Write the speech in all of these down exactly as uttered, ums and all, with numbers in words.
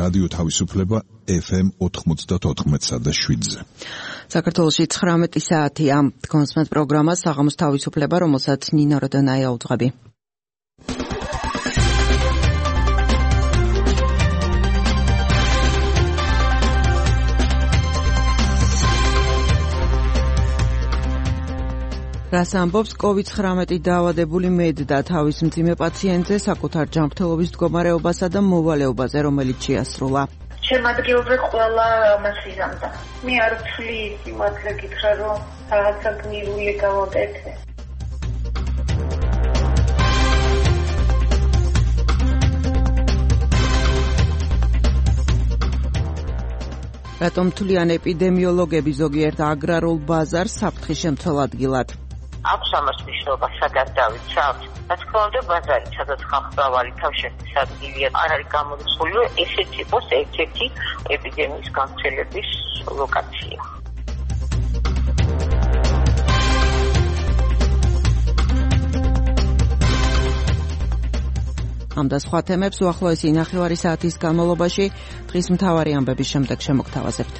რადიო თავისუფლება ეფ ემ ოთხმოცდაოთხ და შვიდზე. საქართველოში ცხრამეტი საათია. კონსმეთ პროგრამა საღამოს თავისუფლება, რომელსაც ნინო როდანაია უძღვები. რას ამბობს კოვიდ ცხრამეტი დაავადებული მედ და თავის მძიმე პაციენტზე საკუთარ ჯანმრთელობის მდგომარეობასა და მოვალეობაზე, რომელიც შეასრულა. ჩემ ადგილზე ყველა მას იზამდა. მე არ ვთვლი სიმართლე გითხრა, რომ რაღაცა გნირული გამოდეთე. რატომ თვლიან ეპიდემიოლოგები ზოგიერთ აგრარულ ბაზარს საფრთხის შემცველ ადგილად? აქვს ამას მნიშვნელობა, სადაც დავიცავთ. რა თქმა უნდა, ბაზარი, სადაც ხალხმრავალი თავშესნის ადგილია, არ არის გამორიცხული, რომ ესეც იყოს ერთ-ერთი ეპიდემიის გავრცელების ლოკაცია. ამ და სხვა თემებს უახლოესი ნახევარი საათის განმავლობაში დღის მთავარი ამბების შემდეგ შემოგთავაზებთ.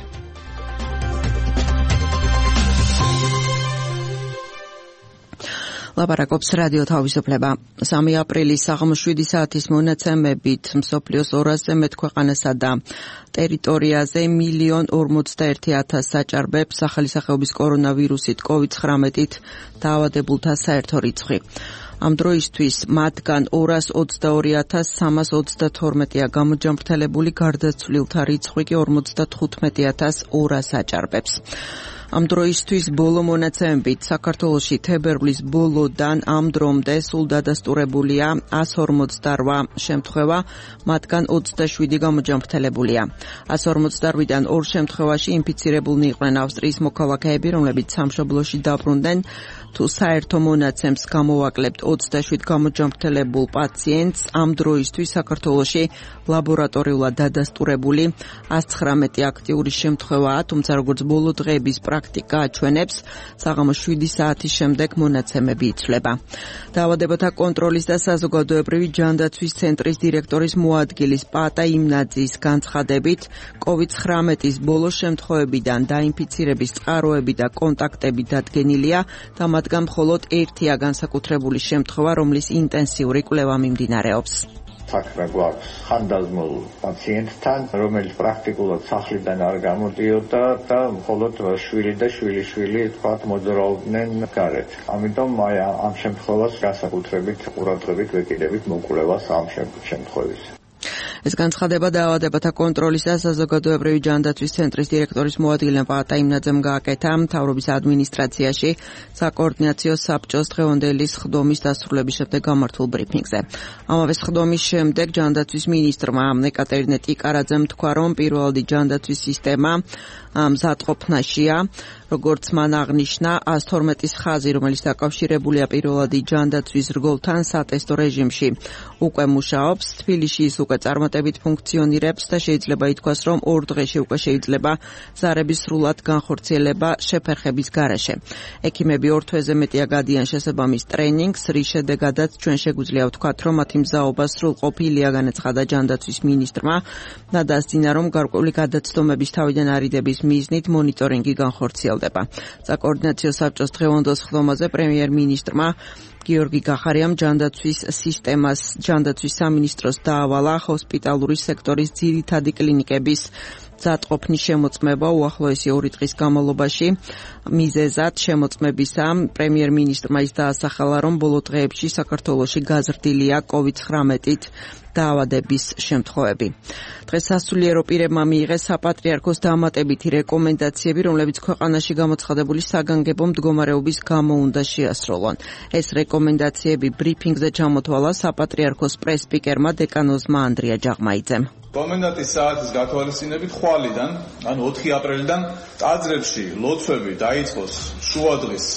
ლაპარაკობს რადიო თავისუფლება. სამი აპრილის საღამოს შვიდი საათის მონაცემებით მსოფლიოს ორასზე მეტ ქვეყანასა და ტერიტორიაზე მილიონ ორმოცდაერთი ათას საჭარბებს სახელისახეობის კორონავირუსით კოვიდ ცხრამეტით დაავადებულთა საერთო რიცხვი. ამ დროისთვის მათგან ორას ოცდაორი ათას სამას ოცდათორმეტია გამოჯანმრთელებული, გარდაცვლილთა რიცხვი კი ორმოცდათხუთმეტი ათას ორას აჭარბებს. ამ დროისთვის ბოლო მონაცემებით საქართველოში თებერვლის ბოლოდან ამ დრომდე სულ დადასტურებულია ასი ორმოცდარვა შემთხვევა, მათგან ოცდაშვიდი გამოჯანმრთელებულია. ასი ორმოცდარვიდან ორ შემთხვევაში ინფიცირებულნი იყვნენ ავსტრიის მოქალაქეები, რომლებიც სამშობლოში დაბრუნდნენ. თუ საერთო მონაცემს გამოვაკლებთ ოცდაშვიდ გამოჯანმრთელებულ პაციენტს, ამ დროისთვის საქართველოში ლაბორატორიულად დადასტურებული ასი ცხრამეტი აქტიური შემთხვევაა, თუმცა როგორც ბოლო დღეების პრაქტიკა აჩვენებს, საღამოს შვიდი საათის შემდეგ მონაცემები იცვლება. დაავადებათა კონტროლის და საზოგადოებრივი ჯანდაცვის ცენტრის დირექტორის მოადგილის პატა იმნაძის განცხადებით, კოვიდ ცხრამეტის ბოლო შემთხვევებიდან დაინფიცირების წყაროები და კონტაქტები დადგენილია და მათგან მხოლოდ ერთია განსაკუთრებული შემთხვევა, რომლის ინტენსიური კვლევა მიმდინარეობს. საქმე გვაქვს ხანდაზმულ პაციენტთან, რომელიც პრაქტიკულად სახლიდან არ გამოდიოდა და მხოლოდ შვილი და შვილიშვილი თქვათ მოძრაობდნენ გარეთ. ამიტომ აი ამ შემთხვევას განსაკუთრებით ყურადღებით ვეკიდებით მოკვლევას ამ შემთხვევის. ეს განცხადება დაავადებათა კონტროლის და საზოგადოებრივი ჯანდაცვის ცენტრის დირექტორის მოადგილემ პატა იმნაძემ გააკეთა მთავრობის ადმინისტრაციაში საკოორდინაციო საბჭოს დღევანდელი სხდომის დასრულების შემდეგ გამართულ ბრიფინგზე. ამავე სხდომის შემდეგ ჯანდაცვის მინისტრმა ეკატერინე ტიკარაძემ თქვა, რომ პირველადი ჯანდაცვის სისტემა მზადყოფნაშია. როგორც მან აღნიშნა, ასი თორმეტის ხაზი, რომელიც დაკავშირებულია პირველადი ჯანდაცვის რგოლთან სატესტო რეჟიმში, უკვე მუშაობს. თბილისში ის უკვე წარმატებით ფუნქციონირებს და შეიძლება ითქვას, რომ ორ დღეში უკვე შეიძლება ზარების სრულად განხორციელება შეფერხების გარეშე. ექიმები ორ თვეზე მეტია გადიან შესაბამის ტრენინგს, რის შედეგადაც ჩვენ შეგვიძლია ვთქვათ, რომ მათი მზაობა სრულყოფილია, განაცხადა ჯანდაცვის მინისტრმა და დასძინა, რომ გარკვეული გადაცდომების თავიდან არიდების მიზნით მონიტორინგი განხორციელდება. საკოორდინაციო საბჭოს დღევანდელ სხდომაზე პრემიერ-მინისტრმა გიორგი გახარიამ ჯანდაცვის სისტემას ჯანდაცვის სამინისტროს დაავალა ჰოსპიტალური სექტორის ძირითადი კლინიკების მზადყოფნის შემოწმება უახლოესი ორი დღის განმავლობაში. მიზეზად შემოწმებისა პრემიერ-მინისტრმა ის დაასახელა, რომ ბოლო დღეებში საქართველოში გაზრდილია კოვიდ ცხრამეტით დაავადების შემთხვევები. დღეს სასულიერო პირებმა მიიღეს საპატრიარქოს დამატებითი რეკომენდაციები, რომლებიც ქვეყანაში გამოცხადებული საგანგებო მდგომარეობის გამო უნდა შეასრულონ. ეს რეკომენდაციები ბრიფინგზე ჩამოთვალა საპატრიარქოს პრესპიკერმა დეკანოზმა ანდრია ჯაღმაიძემ. კომენდანტის საათის გათვალისწინებით ხვალიდან, ანუ ოთხი აპრილიდან ტაძრებში ლოცვები დაიწყოს შუადღის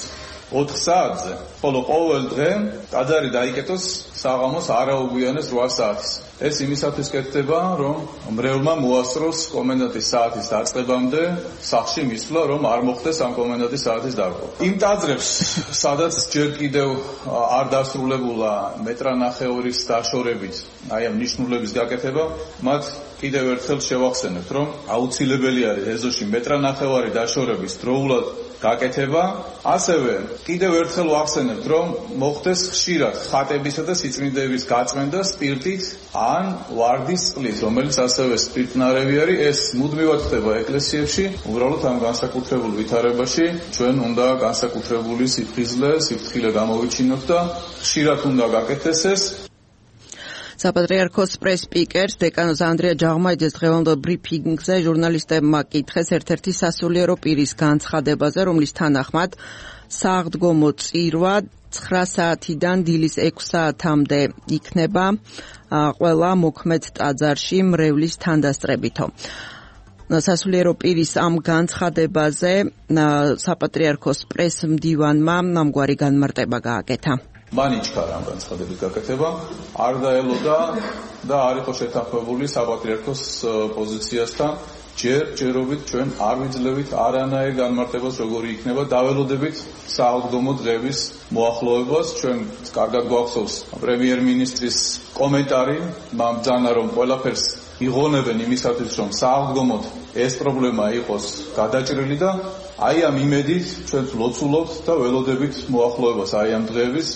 ოთხ საათზე, ხოლო ყოველ დღე ტაძარი დაიკეტოს საღამოს არაუგვიანეს რვა საათის. ეს იმისათვის კეთდება, რომ მრევლმა მოასწროს კომენდანტის საათის დაწყებამდე სახლში მისვლა, რომ არ მოხდეს ამ კომენდანტის საათის დარღვევა. იმ ტაძრებს, სადაც ჯერ კიდევ არ დასრულებულა მეტრანახევრის დაშორებით, აი ამ ნიშნულების გაკეთება, მათ კიდევ ერთხელ შევახსენებთ, რომ აუცილებელი არის ეზოში მეტრანახევარი დაშორების დროულად გაკეთება. ასევე კიდევ ერთხელ ვახსენებთ, რომ მოხდეს ხშირად ხატებისა და სიწმინდეების გაწმენდა სპირტით ან ვარდის წყლით, რომელიც ასევე სპირტნარევი არის. ეს მუდმივად ხდება ეკლესიებში. უბრალოდ ამ განსაკუთრებულ ვითარებაში ჩვენ უნდა განსაკუთრებული სიფხიზლე, სიფრთხილე გამოვიჩინოთ და ხშირად უნდა გაკეთდეს ეს. საპატრიარქოს პრეს-სპიკერს დეკანოს ანდრია ჯაღმაიძეს დღევანდელ ბრიფინგზე ჟურნალისტებმა კითხეს ერთ-ერთი სასულიერო პირის განცხადებაზე, რომლის თანახმად საღდგომო წირვა ცხრა საათიდან დილის ექვს საათამდე იქნება ყველა მოქმედ ტაძარში მრევლის თანდასწრებითო. სასულიერო პირის ამ განცხადებაზე საპატრიარქოს პრეს-მდივანმა ამგვარი განმარტება გააკეთა. მან იჩქარა ამ განცხადების გაკეთება, არ დაელოდა და არ იყო შეთანხმებული საპატრიარქოს პოზიციასთან. ჯერ ჯერობით ჩვენ არ ვიძლევით არანაირ განმარტებას, როგორი იქნება, დაველოდებით საავდგომო დღეების მოახლოებას. ჩვენ კარგად გვახსოვს პრემიერ-მინისტრის კომენტარი, მან ბრძანა, რომ ყველაფერს იღონებენ იმისათვის, რომ საავდგომოდ ეს პრობლემა იყოს გადაჭრილი და აი ამ იმედით ჩვენ ლოცულობთ და ველოდებით მოახლოებას აი ამ დღეების.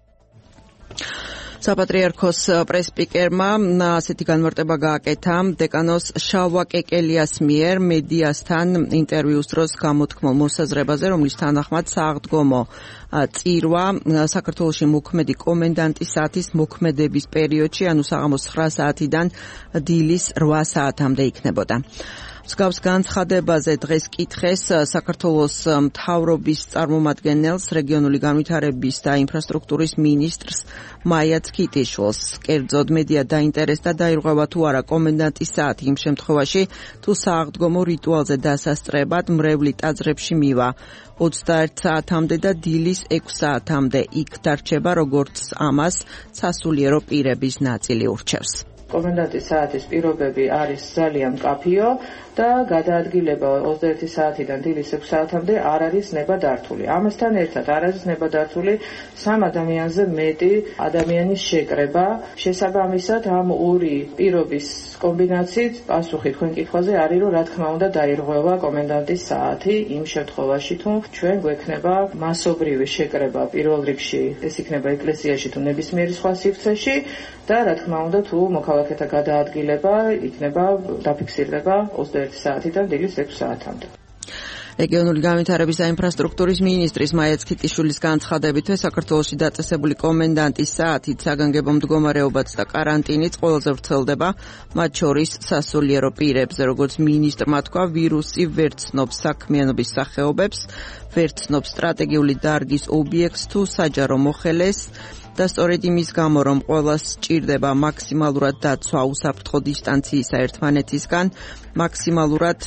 საპატრიარქოს პრეს-სპიკერმა ასეთი განმარტება გააკეთა დეკანოს შალვა კეკელიას მიერ მედიასთან ინტერვიუს დროს გამოთქმულ მოსაზრებაზე, რომლის თანახმად სააღდგომო წირვა საქართველოში მოქმედი კომენდანტის საათის მოქმედების პერიოდში, ანუ საღამოს ცხრა საათიდან დილის რვა საათამდე იქნებოდა. მსგავს განცხადებაზე დღეს კითხეს საქართველოს მთავრობის წარმომადგენელს, რეგიონული განვითარების და ინფრასტრუქტურის მინისტრს მაია ცქიტიშვილს. კერძოდ მედია დაინტერესდა დაირღვევა თუ არა კომენდანტის საათი იმ შემთხვევაში, თუ სააღდგომო რიტუალზე დასასწრებად მრევლი ტაძრებში მივა ოცდაერთ საათამდე და დილის ექვს საათამდე იქ დარჩება, როგორც ამას სასულიერო პირების ნაწილი ურჩევს. კომენდანტის საათის პირობები არის ძალიან მკაფიო და გადაადგილება ოცდაერთი საათიდან დილის ექვს საათამდე არ არის ნებადართული. ამასთან ერთად არ არის ნებადართული სამ ადამიანზე მეტი ადამიანის შეკრება. შესაბამისად ამ ორი პირობის კომბინაციით პასუხი თქვენ კითხვაზე არის, რომ რა თქმა უნდა დაირღვევა კომენდანტის საათი იმ შემთხვევაში, თუ ჩვენ გვექნება მასობრივი შეკრება პირველ რიგში, ეს იქნება ეკლესიაში თუ ნებისმიერი სხვა სივრცეში და რა თქმა უნდა თუ მოქალაქეთა გადაადგილება იქნება დაფიქსირდება ოცდაერთი საათიდან დილის ექვს საათამდე. რეგიონული განვითარების და ინფრასტრუქტურის მინისტრის მაია ცქიტიშვილის განცხადებით, საქართველოში დაწესებული კომენდანტის საათით საგანგებო მდგომარეობაც და კარანტინიც ყველაზე ვრცელდება, მათ შორის სასულიერო პირებზე. როგორც მინისტრმა თქვა, ვირუსი ვერ ცნობს საქმიანობის სახეობებს, ვერ ცნობს სტრატეგიული დარგის ობიექტს თუ საჯარო მოხელეს და სწორედ იმის გამო, რომ ყველას სჭირდება მაქსიმალურად დაცვა უსაფრთხო დისტანციისა ერთმანეთისგან, მაქსიმალურად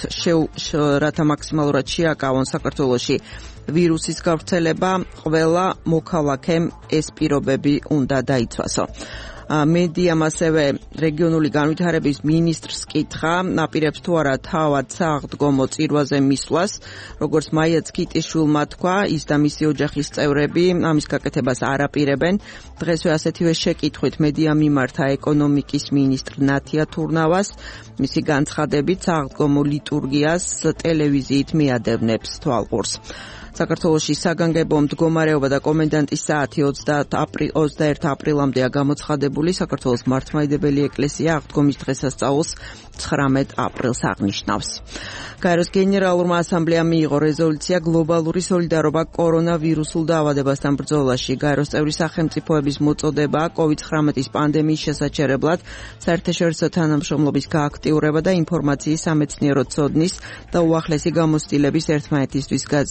რათა მაქსიმალურად შეაკავონ საქართველოში ვირუსის გავრცელება, ყველა მოქალაქემ ეს პირობები უნდა დაიცვასო. მედიამ ასევე რეგიონული განვითარების მინისტრს კითხა, აპირებს თუ არა თავად სააღდგომო წირვაზე მისვლას, როგორც მაია ცქიტიშვილმა თქვა, ის და მისი ოჯახის წევრები ამის გაკეთებას არ აპირებენ. დღესვე ასეთივე შეკითხვით მედიამ მიმართა ეკონომიკის მინისტრ ნათია თურნავას, მისი განცხადებით სააღდგომო ლიტურგიას ტელევიზიით მიადევნებს თვალყურს. საქართველოში საგანგებო მდგომარეობა და კომენდანტის საათი ოცდაერთი აპრილამდეა გამოცხადებული. საქართველოს მართლმადიდებელი ეკლესია აღდგომის დღესასწაულს ცხრამეტ აპრილს აღნიშნავს. გაეროს გენერალურმა ასამბლეამ მიიღო რეზოლუცია გლობალური სოლიდარობა კორონავირუსულ დაავადებასთან ბრძოლაში. გაეროს წევრი სახელმწიფოების მოწოდება კოვიდ ცხრამეტის პანდემიის შესაჩერებლად საერთაშორისო თანამშრომლობის გააქტიურება და ინფორმაციის სამეცნიერო ცოდნის და უახლესი გამოცდილების ერთმანეთისთვის გაზიარება.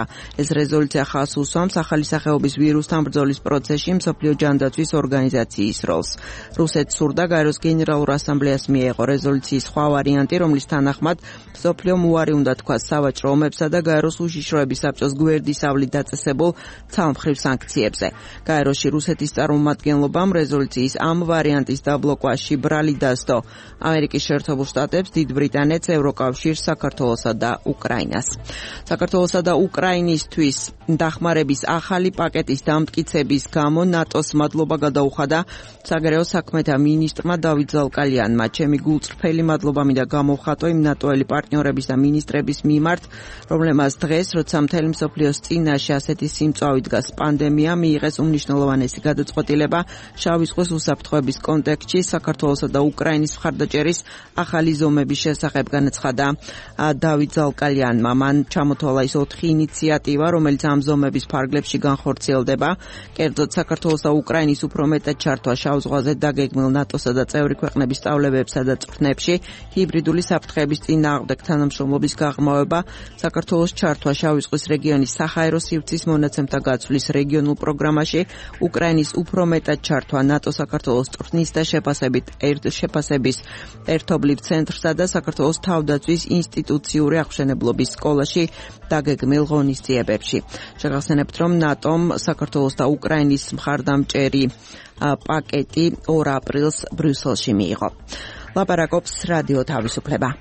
ეს რეზოლუცია ხაზს უსვამს ახალი სახეობის ვირუსთან ბრძოლის პროცესში მსოფლიო ჯანდაცვის ორგანიზაციის როლს. რუსეთს სურდა გაეროს გენერალურ ასამბლეას მიეღო რეზოლუციის სხვა ვარიანტი, რომლის თანახმად მსოფლიომ უარი უნდა თქვას სავაჭრო ომებსა და გაეროს უშიშროების საბჭოს გვერდისავლით დაწესებულ ცალმხრივ სანქციებზე. გაეროში რუსეთის წარმომადგენლობამ რეზოლუციის ამ ვარიანტის დაბლოკვაში ბრალი დასდო ამერიკის შეერთებულ შტატებს, დიდ ბრიტანეთს, ევროკავშირს, საქართველოსა და უკრაინას. საქართველოსა და უკრაინისთვის დახმარების ახალი პაკეტის დამტკიცების გამო ნატოს მადლობა გადაუხადა საგარეო საქმეთა მინისტრმა დავით ზალკალიანმა. ჩემი გულწრფელი მადლობა მინდა გამოვხატო იმ ნატოელი პარტნიორების და მინისტრების მიმართ, რომლებმაც დღეს, როცა მთელი მსოფლიოს წინაშე ასეთი სიმწვავი დგას პანდემია, მიიღეს უმნიშვნელოვანესი გადაწყვეტილება შავი ზღვის უსაფრთხოების კონტექსტში საქართველოსა და უკრაინის მხარდაჭერის ახალი ზომების შესახებ, განაცხადა დავით ზალკალიანმა. მან ჩამოთვალა ის ოთხი ინიციატივა, რომელიც ამ ზომების ფარგლებში განხორციელდება, კერძოდ საქართველოს და უკრაინის უფრო მეტად ჩართვა შავ ზღვაზე დაგეგმილ ნატოსა და წევრი ქვეყნების სწავლებებსა და წვრთნებში, ჰიბრიდული საფრთხეების წინააღმდეგ თანამშრომლობის გაღრმავება, საქართველოს ჩართვა შავი ზღვის რეგიონის საჰაერო სივრცის მონაცემთა გაცვლის რეგიონულ პროგრამაში, უკრაინის უფრო მეტად ჩართვა ნატო-საქართველოს წვრთნის და შეფასებით შეფასების ერთობლივ ცენტრსა და საქართველოს თავდაცვის ინსტიტუციური აღმშენებლობის სკოლაში დაგეგმილ ღონისძიებებში. შეგახსენებთ, რომ ნატომ საქართველოს და უკრაინის მხარდამჭერი პაკეტი ორ აპრილს ბრიუსელში მიიღო. ლაპარაკობს რადიო თავისუფლება.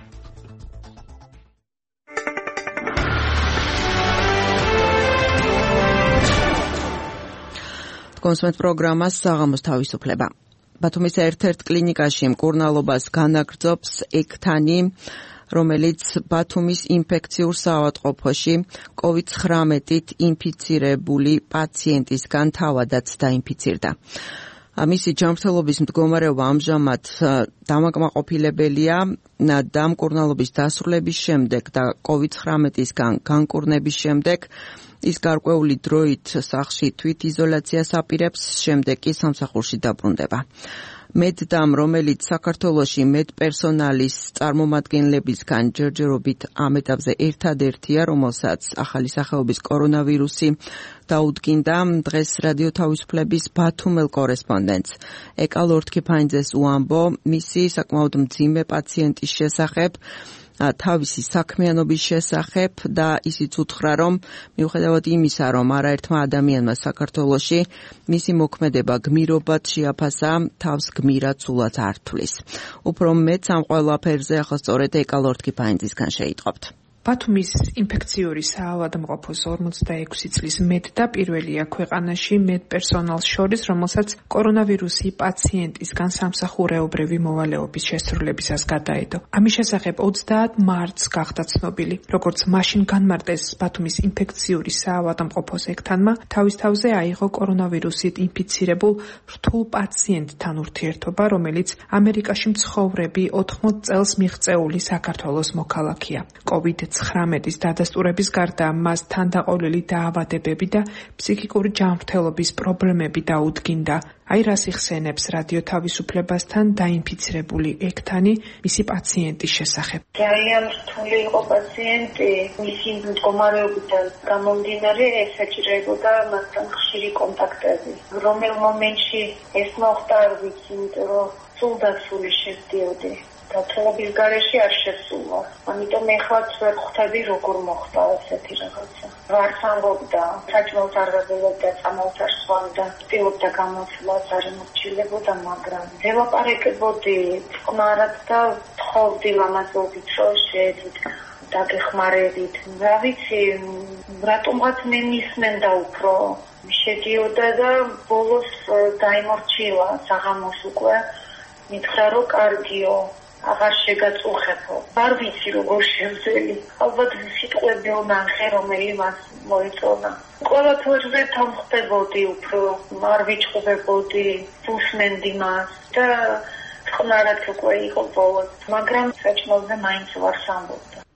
კონსუმენტ პროგრამას საღამოს თავისუფლება. ბათუმის ერთ-ერთ კლინიკაში მკურნალობას განაგრძობს ექთანი, რომელიც ბათუმის ინფექციურ საავადმყოფოში კოვიდ ცხრამეტით ინფიცირებული პაციენტისგან თავადაც დაინფიცირდა. მისი ჯანმრთელობის მდგომარეობა ამჟამად დამაკმაყოფილებელია და მკურნალობის დასრულების შემდეგ და კოვიდ ცხრამეტისგან განკურნების შემდეგ ის გარკვეული დროით სახლში თვითიზოლაციას აპირებს, შემდეგ კი სამსახურში დაბრუნდება. მედდამ, რომელიც საქართველოში მედპერსონალის წარმომადგენლებისგან ჯერჯერობით ამ ეტაპზე ერთადერთია, რომელსაც ახალი სახეობის კორონავირუსი დაუდგინდა, დღეს რადიო თავისუფლების ბათუმელ კორესპონდენტს ეკალ ორთქიფანიძეს უამბო მისი საკმაოდ მძიმე პაციენტის შესახებ, თავისი საქმიანობის შესახებ და ისიც უთხრა, რომ მიუხედავად იმისა, რომ არაერთმა ადამიანმა საქართველოში მისი მოქმედება გმირობად შეაფასა, თავს გმირად სულაც არ თვლის. უფრო მეც ამ ყველაფერზე ახლა სწორედ ეკალ ორთქიფანიძისგან შეიტყობთ. ბათუმის ინფექციური საავადმყოფოს ორმოცდაექვსი წლის მედდა პირველია ქვეყანაში მედპერსონალს შორის, რომელსაც კორონავირუსი პაციენტისგან სამსახურეობრივი მოვალეობის შესრულებისას გადაედო. ამის შესახებ ოცდაათ მარტს გახდა ცნობილი, როგორც მაშინ განმარტეს ბათუმის ინფექციური საავადმყოფოს ექთანმა, თავის თავზე აიღო კორონავირუსით ინფიცირებულ რთულ პაციენტთან ურთიერთობა, რომელიც ამერიკაში მცხოვრები ოთხმოც წელს მიღწეული საქართველოს მოქალაქეა. კოვიდ ცხრამეტის დადასტურების გარდა მას თანდაყოლილი დაავადებები და ფსიქიკური ჯანმრთელობის პრობლემები დაუდგინდა. აი რას იხსენებს რადიო თავისუფლებასთან დაინფიცირებული ექთანი მისი პაციენტის შესახებ. ძალიან რთული იყო პაციენტი, მისი მდგომარეობიდან გამომდინარე ესაჭიროებოდა მასთან ხშირი კონტაქტები. რომელ მომენტში ეს მოხდა არ ვიცი, იმიტომ რომ სულდასული შევდიოდი. გათხოვების გარეშე არ შესულა. ამიტომ ეხლაც ვერ ხვდები როგორ მოხდა ესეთი რაღაცა. ვარც ამბობდა, საჭმელს არ ვებელობდა, წამალს არ სვამდა, ცდილობდა გამოსვლას არ მორჩილებოდა, მაგრამ ველაპარაკებოდი წყნარად და თხოვდი ლამაზობით, რომ შეედით დაგეხმარებით. რა ვიცი, რატომღაც მე მისმენდა უფრო. შედიოდა და ბოლოს დაიმორჩილა საღამოს უკვე. მითხრა, რომ კარგიო. აღარ შეგაწუხებო. არ ვიცი როგორ შევძელი. ალბათ სიტყვები უნახე, რომელი მას მოიწონა. ყველაფერზე თამხდებოდი უფრო, არ ვიჭყობებოდი, უსმენდი მას და წყნარად უკვე იყო ბოლოს. მაგრამ საჭმელზე მაინც ვარ სამბობდა.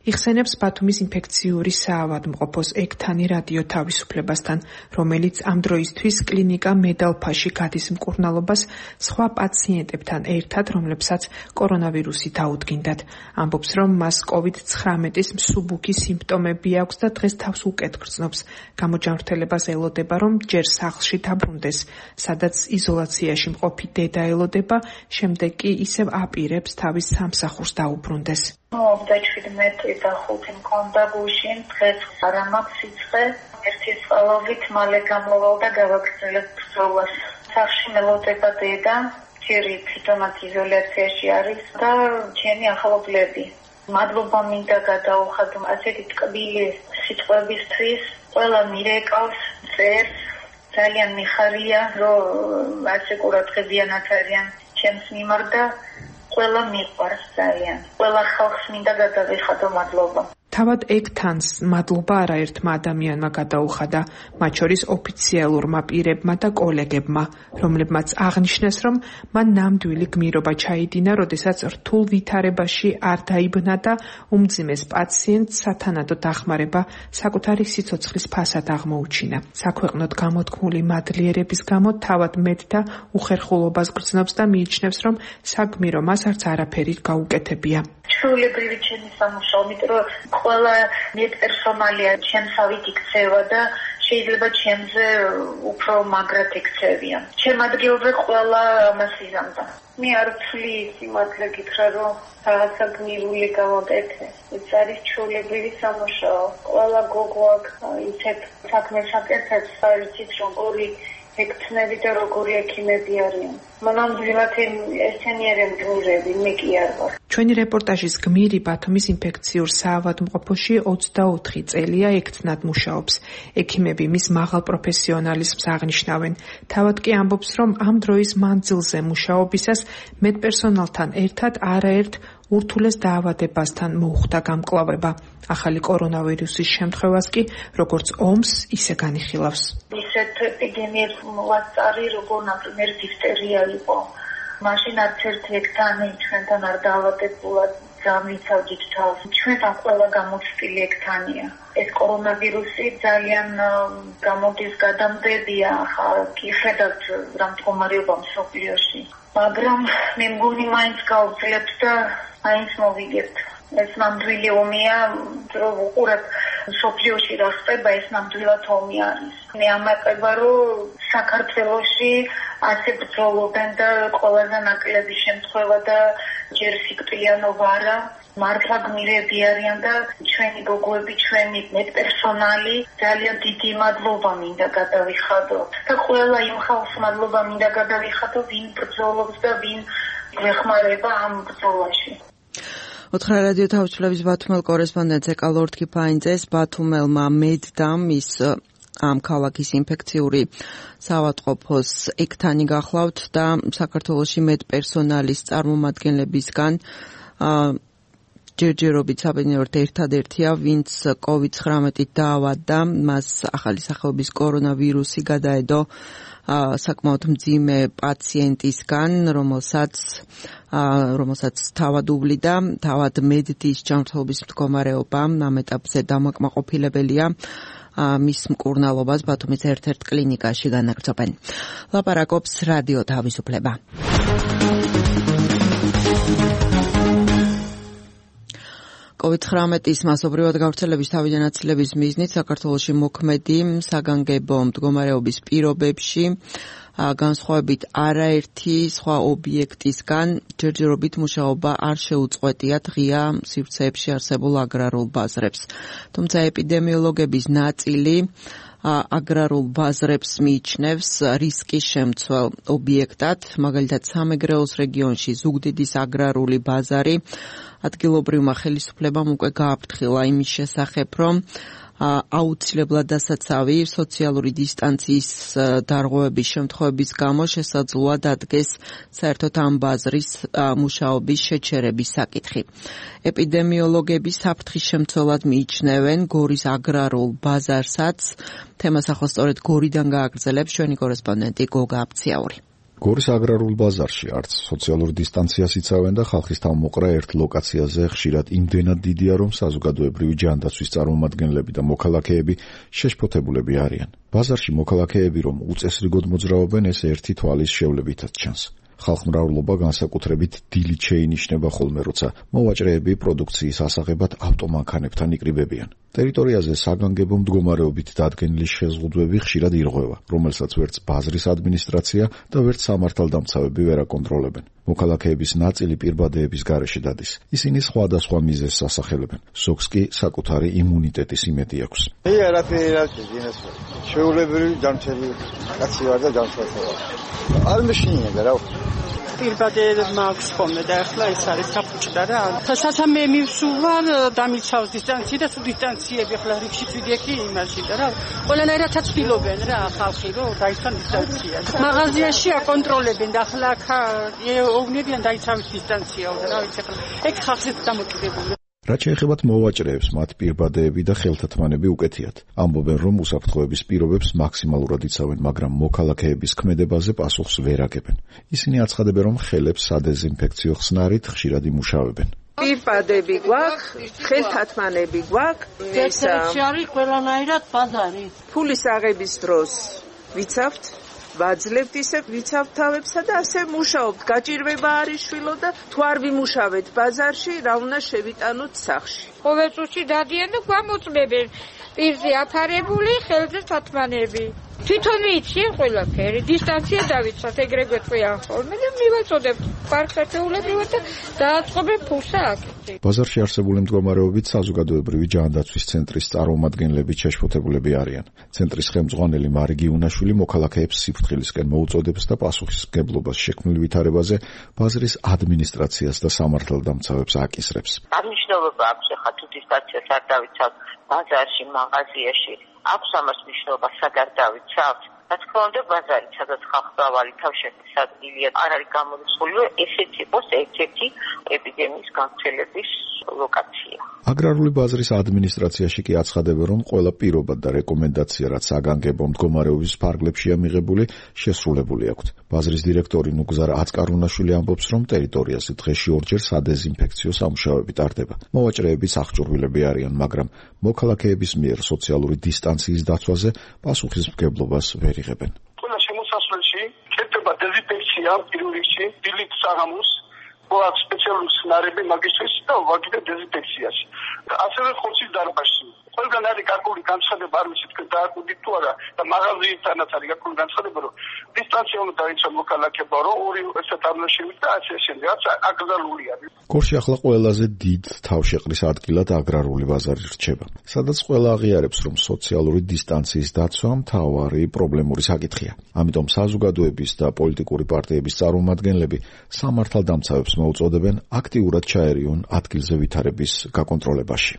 იხსენებს ბათუმის ინფექციური საავადმყოფოს ექთანი რადიო თავისუფლებასთან, რომელიც ამ დროისთვის კლინიკა მედალფაში გადის მკურნალობას სხვა პაციენტებთან ერთად, რომლებსაც კორონავირუსი დაუდგინდათ. ამბობს, რომ მას კოვიდ ცხრამეტის მსუბუქი სიმპტომები აქვს და დღეს თავს უკეთ გრძნობს. გამოჯანმრთელებას ელოდება, რომ ჯერ სახლში დაბრუნდეს, სადაც იზოლაციაში მყოფი დედა ელოდება, შემდეგ კი ისევ აპირებს თავის სამსახურს დაუბრუნდეს. ოცდაშვიდმეტი და ხუთი მქონდა გუშინ, დღეს არა მაქვს სიცხე, ერთი წყალობით მალე გამოვალ და გავაგრძელებ ბრძოლას. სახლში მელოდება დედა, ჯერი თვითონაც იზოლაციაში არის და ჩემი ახლობლები. მადლობა მინდა გადაუხადო ასეთი ტკბილი სიტყვებისთვის, ყველა მირეკავს, წერს, ძალიან მიხარია, რომ ასე ყურადღებიანად არიან ჩემს მიმართ და ყველა მიყვარს ძალიან. ყველა ხალხს მინდა გადავიხადო მადლობა. თავად ექთანს მადლობა არაერთმა ადამიანმა გადაუხადა, მათ შორის ოფიციალურმა პირებმა და კოლეგებმა, რომლებმაც აღნიშნეს, რომ მან ნამდვილი გმირობა ჩაიდინა, როდესაც რთულ ვითარებაში არ დაიბნა და უმძიმეს პაციენტს სათანადო დახმარება საკუთარი სიცოცხლის ფასად აღმოუჩინა. საქვეყნოდ გამოთქმული მადლიერების გამო თავად მეტდა უხერხულობას გრძნობს და მიიჩნევს, რომ საგმირო მას არც არაფერი გაუკეთებია. ჩვეულებრივი ჩემი სამუშაო, იმიტომ რომ ყველა მეტპერსონალია ჩემსავით იქცევა და შეიძლება ჩემზე უფრო მაგრად იქცევიან. ჩემ ადგილზე ყველა ამას იზამდა. მე არ ვთვლი სიმართლე გითხრა, რომ რაღაცა გმირული გავაკეთე. ეს არის ჩვეულებრივი სამუშაო. ყველა გოგო აქ იცებ საქმეს აკეთებს, საერთოდ როგორი ექთნები და როგორი ექიმები არიან. მონამდვილად ესენი არიან გმირები, მე კი არ ვარ. ჩვენი რეპორტაჟის გმირი ბათუმის ინფექციურ საავადმყოფოში ოცდაოთხი წელია ექთნად მუშაობს. ექიმები მის მაღალ პროფესიონალიზმს აღნიშნავენ. თავად კი ამბობს, რომ ამ დროის მანძილზე მუშაობისას მედპერსონალთან ერთად არაერთ ურთულეს დაავადებასთან მოუხდა გამკლავება. ახალი კორონავირუსის შემთხვევას კი როგორც ომს, ისე განიხილავს. ისეთ ეპიდემიებს მოვასწარი, როგორ ნაკრმერ დიფტერია იყო. მაშინ არც ერთი ექთანი ჩვენთან არ დაავადებულა, გამიცავდით თავს. ჩვენთან ყველა გამოცდილი ექთანია. ეს კორონავირუსი ძალიან გამოდის გადამდებია, ახლა კი ხედავთ რა მდგომარეობა მსოფლიოში. მაგრამ მე მგონი მაინც გავძლებთ და მაინც მოვიგებთ. ეს ნამდვილი ომია, რომ უყურებ მსოფლიოში რა ხდება, ეს ნამდვილად ომი არის. მე ამაყება, რომ საქართველოში ასე ბრძოლობენ და ყველაზე ნაკლები შემთხვევა და ჯერ სიკვდილიანობა არა, მართლა გმირები არიან და ჩვენი გოგოები, ჩვენი მედპერსონალი ძალიან დიდი მადლობა მინდა გადავიხადო. და ყველა იმ ხალხს მადლობა მინდა გადავიხადო, ვინ ბრძოლობს და ვინ გვეხმარება ამ ბრძოლაში. ოთხრა რადიო თავისუფლების ბათუმელ კორესპონდენტს ეკალორდ კიფაინძეს ბათუმელმა მედდამ ის ამ ქალაქის ინფექციური საავადმყოფოს ექთანი გახლავთ და საქართველოში მედპერსონალის წარმომადგენლებისგან ჯერჯერობით საბედნიეროდ ერთადერთია, ვინც კოვიდ ცხრამეტით დაავადდა, მას ახალი სახეობის კორონავირუსი გადაედო საკმაოდ მძიმე პაციენტისგან, რომელსაც რომელსაც თავად უვლიდა, თავად მედდის ჯანმრთელობის მდგომარეობა ამ ეტაპზე დამაკმაყოფილებელია. მის მკურნალობას ბათუმის ერთ-ერთ კლინიკაში განაგრძობენ. ლაპარაკობს რადიო თავისუფლება. კოვიდ ცხრამეტის მასობრივად გავრცელების თავიდანაცილების მიზნით საქართველოში მოქმედი საგანგებო მდგომარეობის პირობებში განსხვავებით არაერთი სხვა ობიექტისგან ჯერჯერობით მუშაობა არ შეუწყვეტიათ ღია სივრცეებში არსებულ აგრარულ ბაზრებს. თუმცა ეპიდემიოლოგების ნაწილი აგრარულ ბაზრებს მიიჩნევს რისკის შემცველ ობიექტად, მაგალითად სამეგრელოს რეგიონში ზუგდიდის აგრარული ბაზარი ადგილობრივმა ხელისუფლებამ უკვე გააფრთხილა იმის შესახებ, რომ აუცილებლად დასაცავი სოციალური დისტანციის დარღვევების შემთხვევების გამო შესაძლოა დადგეს საერთოდ ამ ბაზრის მუშაობის შეჩერების საკითხი. ეპიდემიოლოგები საფრთხის შემცველად მიიჩნევენ გორის აგრარულ ბაზარსაც. თემას ახლა სწორედ გორიდან გააგრძელებს ჩვენი კორესპონდენტი გოგა აფციაური. გორის აგრარულ ბაზარში არც სოციალური დისტანციას იცავენ და ხალხის თავმოყრა ერთ ლოკაციაზე ხშირად იმდენად დიდია, რომ საზოგადოებრივი ჯანდაცვის წარმომადგენლები და მოქალაქეები შეშფოთებულები არიან. ბაზარში მოქალაქეები რომ უწესრიგოდ მოძრაობენ, ეს ერთი თვალის შევლებითაც ჩანს. ხალხმრავლობა განსაკუთრებით დილით შეინიშნება ხოლმე, როცა მოვაჭრეები პროდუქციის ასაღებად ავტომანქანებთან იკრიბებიან. ტერიტორიაზე საგანგებო მდგომარეობით დადგენილი შეზღუდვები ხშირად ირღვევა, რომელსაც ვერც ბაზრის ადმინისტრაცია და ვერც სამართალდამცავები ვერ აკონტროლებენ. მოქალაქეების ნაწილი პირბადეების გარეშე დადის. ისინი სხვადასხვა მიზეზს ასახელებენ. ზოგს კი საკუთარი იმუნიტეტის იმედი აქვს. შეულებრივი ჯანმრთელი კაცი ვარ და ჯანმრთელი ვარ. არ მეშინია რა. პირბადეებმა აქვს ხოლმე და ახლა ეს არის გაფუჭდა რა. სასამე მივსულა დამიცავს დისტანცია და თუ დისტანციები ახლა რიგში ვიდექი იმაში და რა. ყველანაირად აცდილობენ რა ხალხი რომ დაიცვან დისტანცია. მაღაზიაში აკონტროლებენ და ახლა ეუბნებიან დაიცავთ დისტანცია და რა ვიცი ახლა ეგ ხალხს დამოკიდებული. რაც შეეხებათ მოვაჭრეებს, მათ პირბადეები და ხელთათმანები უკეთიათ. ამბობენ, რომ უსაფრთხოების პირობებს მაქსიმალურად იცავენ, მაგრამ მოქალაქეების ქმედებაზე პასუხს ვერ აგებენ. ისინი აცხადებენ, რომ ხელებს სადეზინფექციო ხსნარით ხშირად იმუშავებენ. პირბადები გვაქვს, ხელთათმანები გვაქვს, ეს არის ყველანაირად ბაზარი. ფულის აღების დროს ვიცავთ ვაძლევთ ისე ვიცავთ თავებსა და ასე მუშაობთ. გაჭირვება არის შვილო და თუ არ ვიმუშავეთ ბაზარში, რა უნდა შევიტანოთ სახლში. ყოველ წუთში დადიან და გამოწმებენ. პირზე აფარებული, ხელზე თათმანები. თვითონ ვიცი ყველაფერი, დისტანცია დავიცვათ, ეგრე გვეტყვიან ხოლმე და მივაწოდებთ პარკსათეულებრივად და დააწყობენ ფულსა აქ. ბაზარში არსებული მდგომარეობით საზოგადოებრივი ჯანდაცვის ცენტრის წარმომადგენლები შეშფოთებულები არიან. ცენტრის ხელმძღვანელი მარიგი უნაშვილი მოქალაქეებს სიფრთხილისკენ მოუწოდებს და პასუხისმგებლობას შექმნილ ვითარებაზე ბაზრის ადმინისტრაციას და სამართალდამცავებს აკისრებს. აღნიშნულობა აქვს ხა თუ დისტანციას არ დავიცავთ ბაზარში, მაღაზიაში, აქვს ამას მნიშვნელობა საგარ დავიცავთ. რა თქმა უნდა, ბაზარი, სადაც ხალხმრავალი თავშეყრის ადგილია, არ არის გამორიცხული, რომ ესეც იყოს ერთ-ერთი ეპიდემიის გავრცელების ლოკაცია. აგრარული ბაზრის ადმინისტრაციაში კი აცხადებენ, რომ ყველა პირობა და რეკომენდაცია, რაც საგანგებო მდგომარეობის ფარგლებშია მიღებული, შესრულებული აქვთ. ბაზრის დირექტორი ნუგზარ აწკარუნაშვილი ამბობს, რომ ტერიტორიაზე დღეში ორჯერ სადეზინფექციო სამუშაოები ტარდება. მოვაჭრეებიც აღჭურვილები არიან, მაგრამ მოქალაქეების მიერ სოციალური დისტანციის დაცვაზე პასუხისმგებლობას ვერ იღებენ. ყველა შემოსასვლელში ხერხდება დეზინფექცია პირველ რიგში, დილით საღამოს ყოაც სპეციალური სნარები მაგისტრის და ვაგიდე დეზინფექციაში. ასევე ხორცის დარბაზში. ყველგან არის გარკვეული განცხადება, არ ვიცი თქვენ დააკვირდით თუ არა და მაღაზიებთანაც არის გარკვეული განცხადება, რომ დისტანცია უნდა დაიცვან მოქალაქეებმა, რომ ორი ერთად არ უნდა შევიდეთ და ასე შემდეგ, რაც აკრძალული არის. გორში ახლა ყველაზე დიდ თავშეყრის ადგილად აგრარული ბაზარი რჩება, სადაც ყველა აღიარებს, რომ სოციალური დისტანციის დაცვა მთავარი პრობლემური საკითხია. ამიტომ საზოგადოების და პოლიტიკური პარტიების წარმომადგენლები სამართალდამცავებს მოუწოდებენ აქტიურად ჩაერიონ ადგილზე ვითარების გაკონტროლებაში.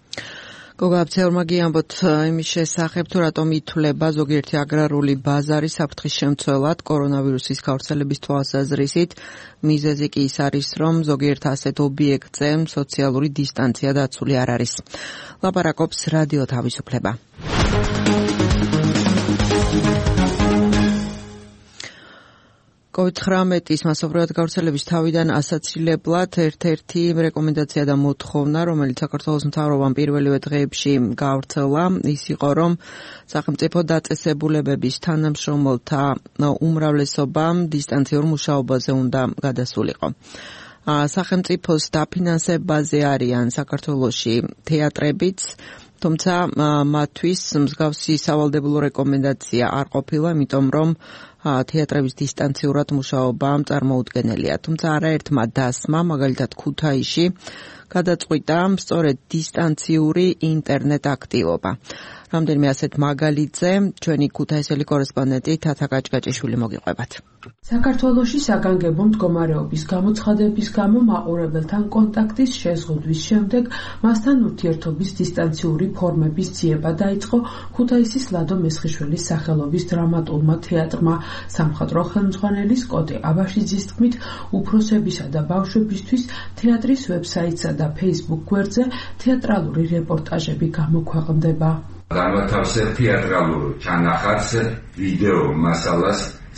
გოგა აბცეურმა გიამბოთ იმის შესახებ, თუ რატომ ითვლება ზოგიერთი აგრარული ბაზარი საფრთხის შემცველად კორონავირუსის გავრცელების თვალსაზრისით. მიზეზი კი ის არის, რომ ზოგიერთ ასეთ ობიექტზე სოციალური დისტანცია დაცული არ არის. ლაპარაკობს რადიო თავისუფლება. კოვიდ devetnaintenis მასობრივად გავრცელების თავიდან ასაცილებლად ერთ-ერთი რეკომენდაცია და მოთხოვნა, რომელიც საქართველოს მთავრობამ პირველივე დღეებში გავრცელა, ის იყო, რომ სახელმწიფო დაწესებულებების თანამშრომელთა უმრავლესობა დისტანციურ მუშაობაზე უნდა გადასულიყო. სახელმწიფოს დაფინანსებაზე არიან საქართველოში თეატრებიც, თუმცა მათთვის მსგავსი სავალდებულო რეკომენდაცია არ ყოფილა, იმიტომ რომ თეატრების დისტანციურად მუშაობა წარმოუდგენელია. თუმცა არაერთმა დასმა, მაგალითად ქუთაისში, გადაწყვიტა სწორედ დისტანციური ინტერნეტ აქტივობა. რამდენიმე ასეთ მაგალითზე ჩვენი ქუთაისელი კორესპონდენტი თათა კაჭკაჭიშვილი მოგიყვებათ. საქართველოში საგანგებო მდგომარეობის გამოცხადების გამო მაყურებელთან კონტაქტის შეზღუდვის შემდეგ მასთან ურთიერთობის დისტანციური ფორმების ძიება დაიწყო ქუთაისის ლადო მესხიშვილის სახელობის დრამატულმა თეატრმა. სამხატვრო ხელმძღვანელის კოტე აბაშიძის თქმით, უფროსებისა და ბავშვებისთვის თეატრის ვებსაიტსა და Facebook გვერდზე თეატრალური რეპორტაჟები გამოქვეყნდება. განვათავსებ თეატრალურ ჩანახატს, ვიდეო მასალას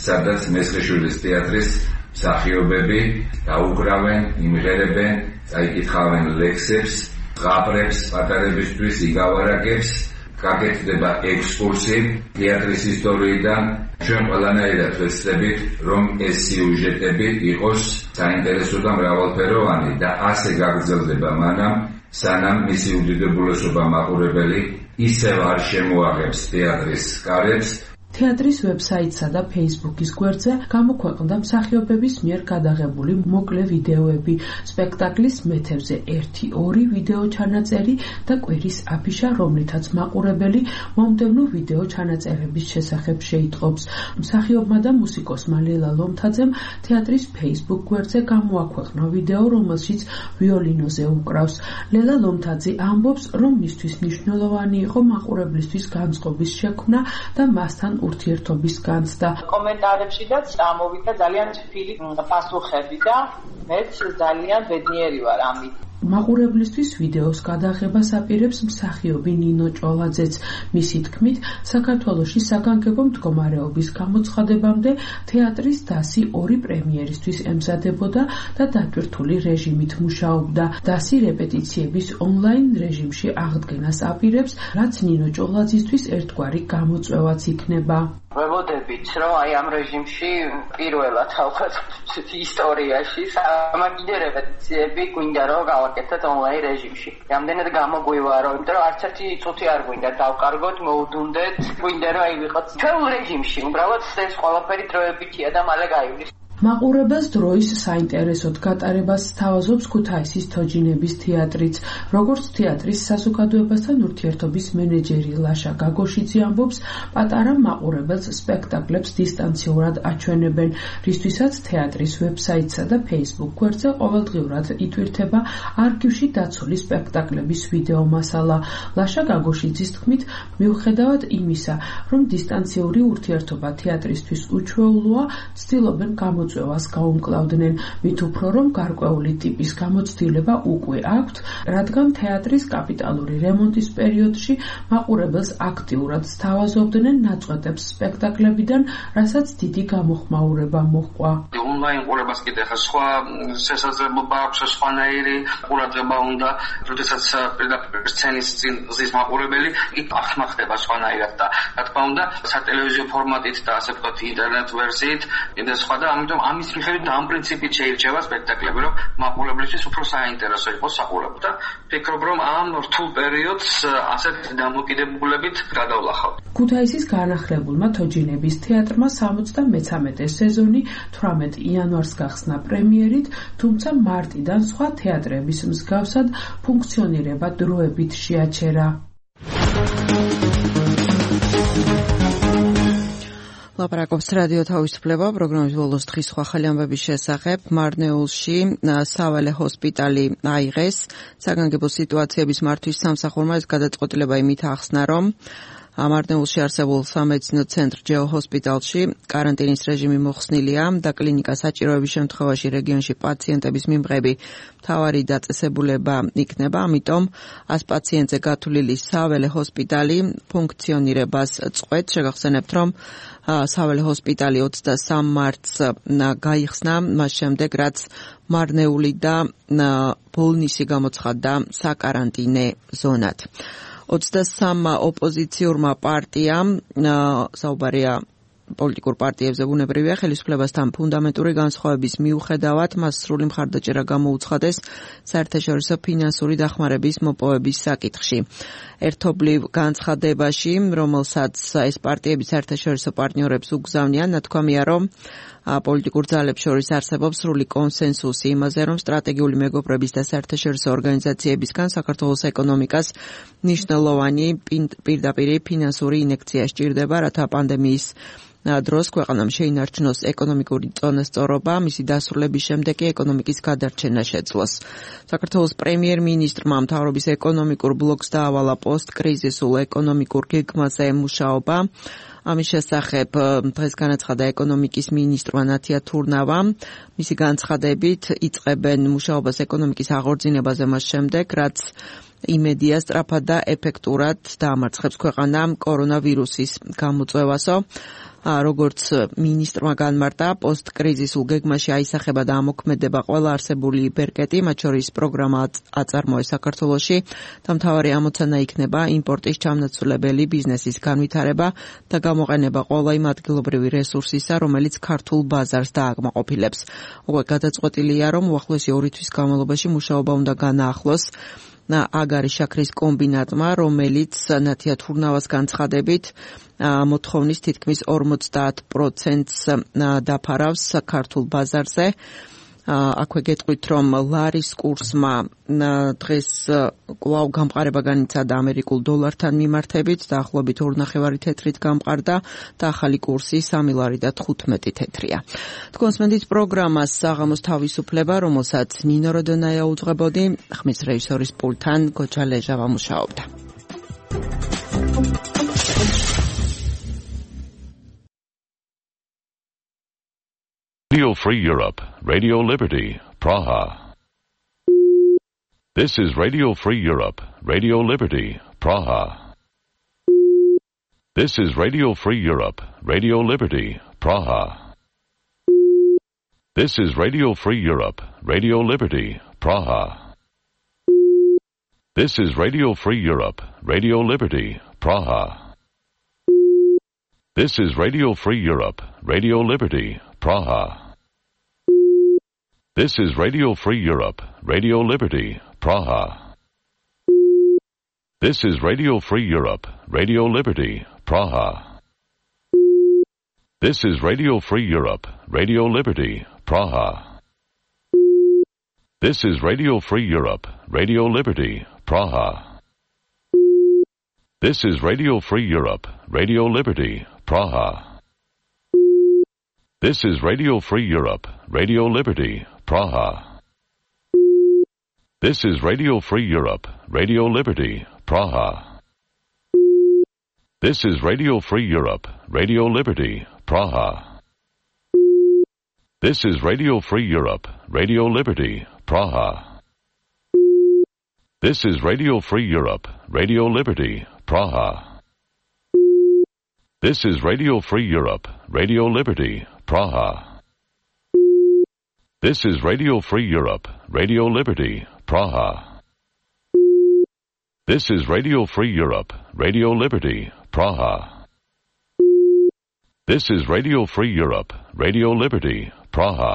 სადაც მესხიშვილის თეატრის მსახიობები დაუგრავენ, იმღერებენ, წაიკითხავენ ლექსებს, ზღაპრებს, პატარებისთვის იგავარაგებს, გაკეთდება ექსკურსი თეატრის ისტორიიდან. ჩვენ ყველანაირად ვეცდებით, რომ ეს სიუჟეტები იყოს საინტერესო და მრავალფეროვანი და ასე გაგრძელდება მანამ, სანამ მისი უდიდებულესობა მაყურებელი ისევ არ შემოაღებს თეატრის კარებს. თეატრის ვებსაიტსა და Facebook-ის გვერდზე გამოქვეყნდა მსახიობების მიერ გადაღებული მოკლე ვიდეოები, სპექტაკლის მეთევზე ერთი ორი ვიდეო ჩანაწერი და კვირის აფიშა, რომლითაც მაყურებელი მომდევნო ვიდეო ჩანაწერების შესახებ შეიტყობს. მსახიობმა და მუსიკოსმა ლელა ლომთაძემ თეატრის Facebook გვერდზე გამოაქვეყნა ვიდეო, რომელშიც ვიოლინოზე უკრავს. ლელა ლომთაძე ამბობს, რომ მისთვის მნიშვნელოვანი იყო მაყურებლისთვის განწყობის შექმნა და მასთან ურთიერთობის განცდა. კომენტარებშიდაც ამოვიდა ძალიან თბილი პასუხები და მეც ძალიან ბედნიერი ვარ ამით. მაყურებლისთვის ვიდეოს გადაღებას აპირებს მსახიობი ნინო ჭოლაძეც. მისი თქმით, საქართველოში საგანგებო მდგომარეობის გამოცხადებამდე თეატრის დასი ორი პრემიერისთვის ემზადებოდა და დატვირთული რეჟიმით მუშაობდა. დასი რეპეტიციების ონლაინ რეჟიმში აღდგენას აპირებს, რაც ნინო ჭოლაძისთვის ერთგვარი გამოწვევაც იქნება. ვებოდებით, რომ აი ამ რეჟიმში პირველად ალბათ ისტორიაში სამაგიდე რეპეტიციები გვინდა რომ გავაკეთოთ ონლაინ რეჟიმში. რამდენად გამოგვივა, რომ იმიტომ რომ არც ერთი წუთი არ გვინდა დავკარგოთ, მოვდუნდეთ, გვინდა რომ აი ვიყოთ ჩვეულ რეჟიმში. უბრალოდ ეს ყველაფერი დროებითია და მალე გაივლის. მაყურებელს დროის საინტერესოდ გატარებას სთავაზობს ქუთაისის თოჯინების თეატრიც. როგორც თეატრის საზოგადოებასთან ურთიერთობის მენეჯერი ლაშა გაგოშიძე ამბობს, პატარა მაყურებელს სპექტაკლებს დისტანციურად აჩვენებენ, რისთვისაც თეატრის ვებსაიტსა და Facebook გვერდზე ყოველდღიურად იტვირთება არქივში დაცული სპექტაკლების ვიდეო მასალა. ლაშა გაგოშიძის თქმით, მიუხედავად იმისა, რომ დისტანციური ურთიერთობა თეატრისთვის უჩვეულოა, ცდილობენ გამო წევას გაუმკლავდნენ, მით უფრო რომ გარკვეული ტიპის გამოცდილება უკვე აქვთ, რადგან თეატრის კაპიტალური რემონტის პერიოდში მაყურებელს აქტიურად სთავაზობდნენ ნაწყვეტებს სპექტაკლებიდან, რასაც დიდი გამოხმაურება მოჰყვა. ონლაინ ყურებას კიდე ხა სხვა შესაძლებლობა აქვს, სხვანაირი ყურადღება უნდა, როდესაც პირდაპირ სცენის წინ ზის მაყურებელი, იქ ახმა ხდება სხვანაირად და რა თქმა უნდა, სატელევიზიო ფორმატით და ასე ვთქვათ ინტერნეტ ვერსიით, კიდე სხვა და ამიტომ ამის მიხედვით ამ პრინციპით შეირჩევა სპექტაკლები, რომ მაყურებლისთვის უფრო საინტერესო იყოს საყურებლო და ვფიქრობ, რომ ამ რთულ პერიოდს ასეთ დამოკიდებულებით გადავლახავთ. ქუთაისის განახლებულმა თოჯინების თეატრმა სამოცდამეცამეტე სეზონი თვრამეტ იანვარს გახსნა პრემიერით, თუმცა მარტიდან სხვა თეატრების მსგავსად ფუნქციონირება დროებით შეაჩერა. ლაპარაკობს რადიო თავისუფლება პროგრამის ბოლოს დღის სხვა ხალი ამბების შესახებ. მარნეულში სავალე ჰოსპიტალი აიღეს. საგანგებო სიტუაციების მართვის სამსახურმა ეს გადაწყვეტილება იმით ახსნა, რომ მარნეულში არსებულ სამედიცინო ცენტრ ჯეო ჰოსპიტალში კარანტინის რეჟიმი მოხსნილია და კლინიკა საჭიროების შემთხვევაში რეგიონში პაციენტების მიმღები მთავარი დაწესებულება იქნება, ამიტომ ას პაციენტზე გათვლილი საველე ჰოსპიტალი ფუნქციონირებას წყვეტს. შეგახსენებთ, რომ საველე ჰოსპიტალი ოცდასამ მარტს გაიხსნა, მას შემდეგ რაც მარნეული და ბოლნისი გამოცხადდა საკარანტინე ზონად. ოცდასამ ოპოზიციურმა პარტიამ საუბარია პოლიტიკურ პარტიებზე ბუნებრივია ხელისუფლებასთან ფუნდამენტური განსხვავების მიუხედავად მას სრული მხარდაჭერა გამოუცხადეს საერთაშორისო ფინანსური დახმარების მოპოვების საკითხში. ერთობლივ განცხადებაში, რომელსაც ეს პარტიები საერთაშორისო პარტნიორებს უგზავნიან, ნათქვამია, რომ პოლიტიკურ ძალებს შორის არსებობს სრული კონსენსუსი იმაზე, რომ სტრატეგიული მეგობრობის და საერთაშორისო ორგანიზაციებისგან საქართველოს ეკონომიკას მნიშვნელოვანი პირდაპირი ფინანსური ინექცია სჭირდება, რათა პანდემიის დროს ქვეყანამ შეინარჩუნოს ეკონომიკური წონასწორობა, მისი დასრულების შემდეგ კი ეკონომიკის გადარჩენა შეძლოს. საქართველოს პრემიერ-მინისტრმა მთავრობის ეკონომიკურ ბლოკს დაავალა პოსტკრიზისულ ეკონომიკურ გეგმაზე მუშაობა. ამის შესახებ დღეს განაცხადა ეკონომიკის მინისტრმა ნათია თურნავამ. მისი განცხადებით იწყებენ მუშაობას ეკონომიკის აღორძინებაზე მას შემდეგ, რაც იმედია სწრაფად და ეფექტურად დაამარცხებს ქვეყანა კორონავირუსის გამოწვევასო. როგორც მინისტრმა განმარტა, პოსტკრიზისულ გეგმაში აისახება და ამოქმედება ყველა არსებული ბერკეტი, მათ შორის პროგრამა აწარმოეს საქართველოში და მთავარი ამოცანა იქნება იმპორტის ჩამონაცვლებელი ბიზნესის განვითარება და გამოყენება ყველა იმ ადგილობრივი რესურსისა, რომელიც ქართულ ბაზარს დააკმაყოფილებს. უკვე გადაწყვეტილია, რომ უახლოესი ორი თვის განმავლობაში მუშაობა უნდა განაახლოს აგარის შაქრის კომბინატმა, რომელიც ნათია თურნავას განცხადებით მოთხოვნის თითქმის ორმოცდაათ პროცენტს დაფარავს ქართულ ბაზარზე. აქვე გეტყვით, რომ ლარის კურსმა დღეს კვლავ გამყარება განიცადა ამერიკულ დოლართან მიმართებით, დაახლოებით ორ ნახევარი თეთრით გამყარდა და ახალი კურსი სამი ლარი და თხუთმეტი თეთრია. თქვენს მენდის პროგრამას საღამოს თავისუფლება, რომელსაც ნინო როდონაია უძღვებოდი, ხმის რეჟისორის პულტთან გოჯა ლეჟავა მუშაობდა. Radio Free Europe, Radio Liberty, Praha. This is Radio Free Europe, Radio Liberty, Praha. This is Radio Free Europe, Radio Liberty, Praha. This is Radio Free Europe, Radio Liberty, Praha. This is Radio Free Europe, Radio Liberty, Praha. This is Radio Free Europe, Radio Liberty, Praha. This is Radio Free Europe, Radio Liberty, Praha. This is Radio Free Europe, Radio Liberty, Praha. This is Radio Free Europe, Radio Liberty, Praha. This is Radio Free Europe, Radio Liberty, Praha. This is Radio Free Europe, Radio Liberty, Praha. This is Radio Free Europe, Radio Liberty, Praha. This is Radio Free Europe, Radio Liberty, Praha. This is Radio Free Europe, Radio Liberty, Praha. This is Radio Free Europe, Radio Liberty, Praha. This is Radio Free Europe, Radio Liberty, Praha. This is Radio Free Europe, Radio Liberty, Praha. This is Radio Free Europe, Radio Liberty, Praha. This is Radio Free Europe, Radio Liberty, Praha. This is Radio Free Europe, Radio Liberty, Praha.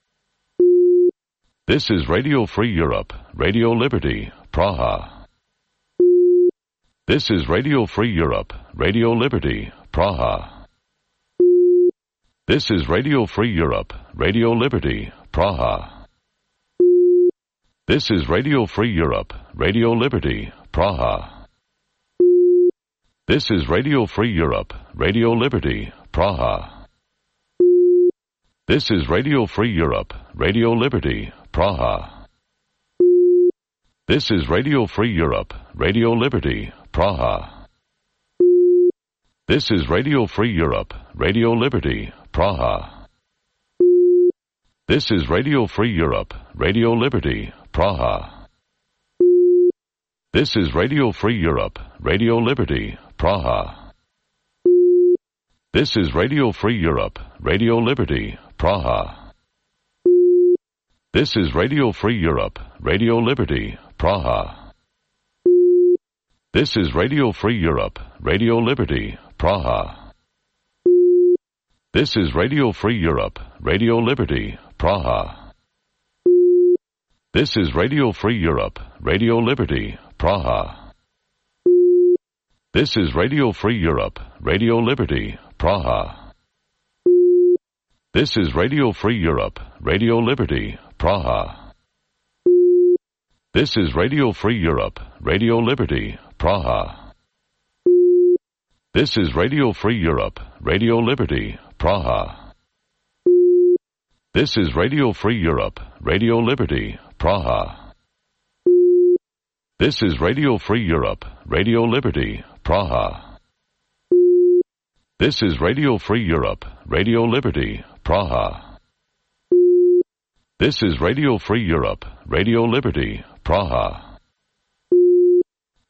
This is Radio Free Europe, Radio Liberty, Praha. This is Radio Free Europe, Radio Liberty, Praha. This is Radio Free Europe, Radio Liberty, Praha. This is Radio Free Europe, Radio Liberty, Praha. This is Radio Free Europe, Radio Liberty, Praha. This is Radio Free Europe, Radio Liberty, Praha. This is Radio Free Europe, Radio Liberty, Praha. This is Radio Free Europe, Radio Liberty, Praha. This is Radio Free Europe, Radio Liberty, Praha. This is Radio Free Europe, Radio Liberty, Praha. This is Radio Free Europe, Radio Liberty, Praha. This is Radio Free Europe, Radio Liberty, Praha. This is Radio Free Europe, Radio Liberty, Praha. This is Radio Free Europe, Radio Liberty, Praha. This is Radio Free Europe, Radio Liberty, Praha. This is Radio Free Europe, Radio Liberty, Praha. This is Radio Free Europe, Radio Liberty, Praha. This is Radio Free Europe, Radio Liberty, Praha. This is Radio Free Europe, Radio Liberty, Praha. This is Radio Free Europe, Radio Liberty, Praha. This is Radio Free Europe, Radio Liberty, Praha. This is Radio Free Europe, Radio Liberty, Praha. This is Radio Free Europe, Radio Liberty, Praha.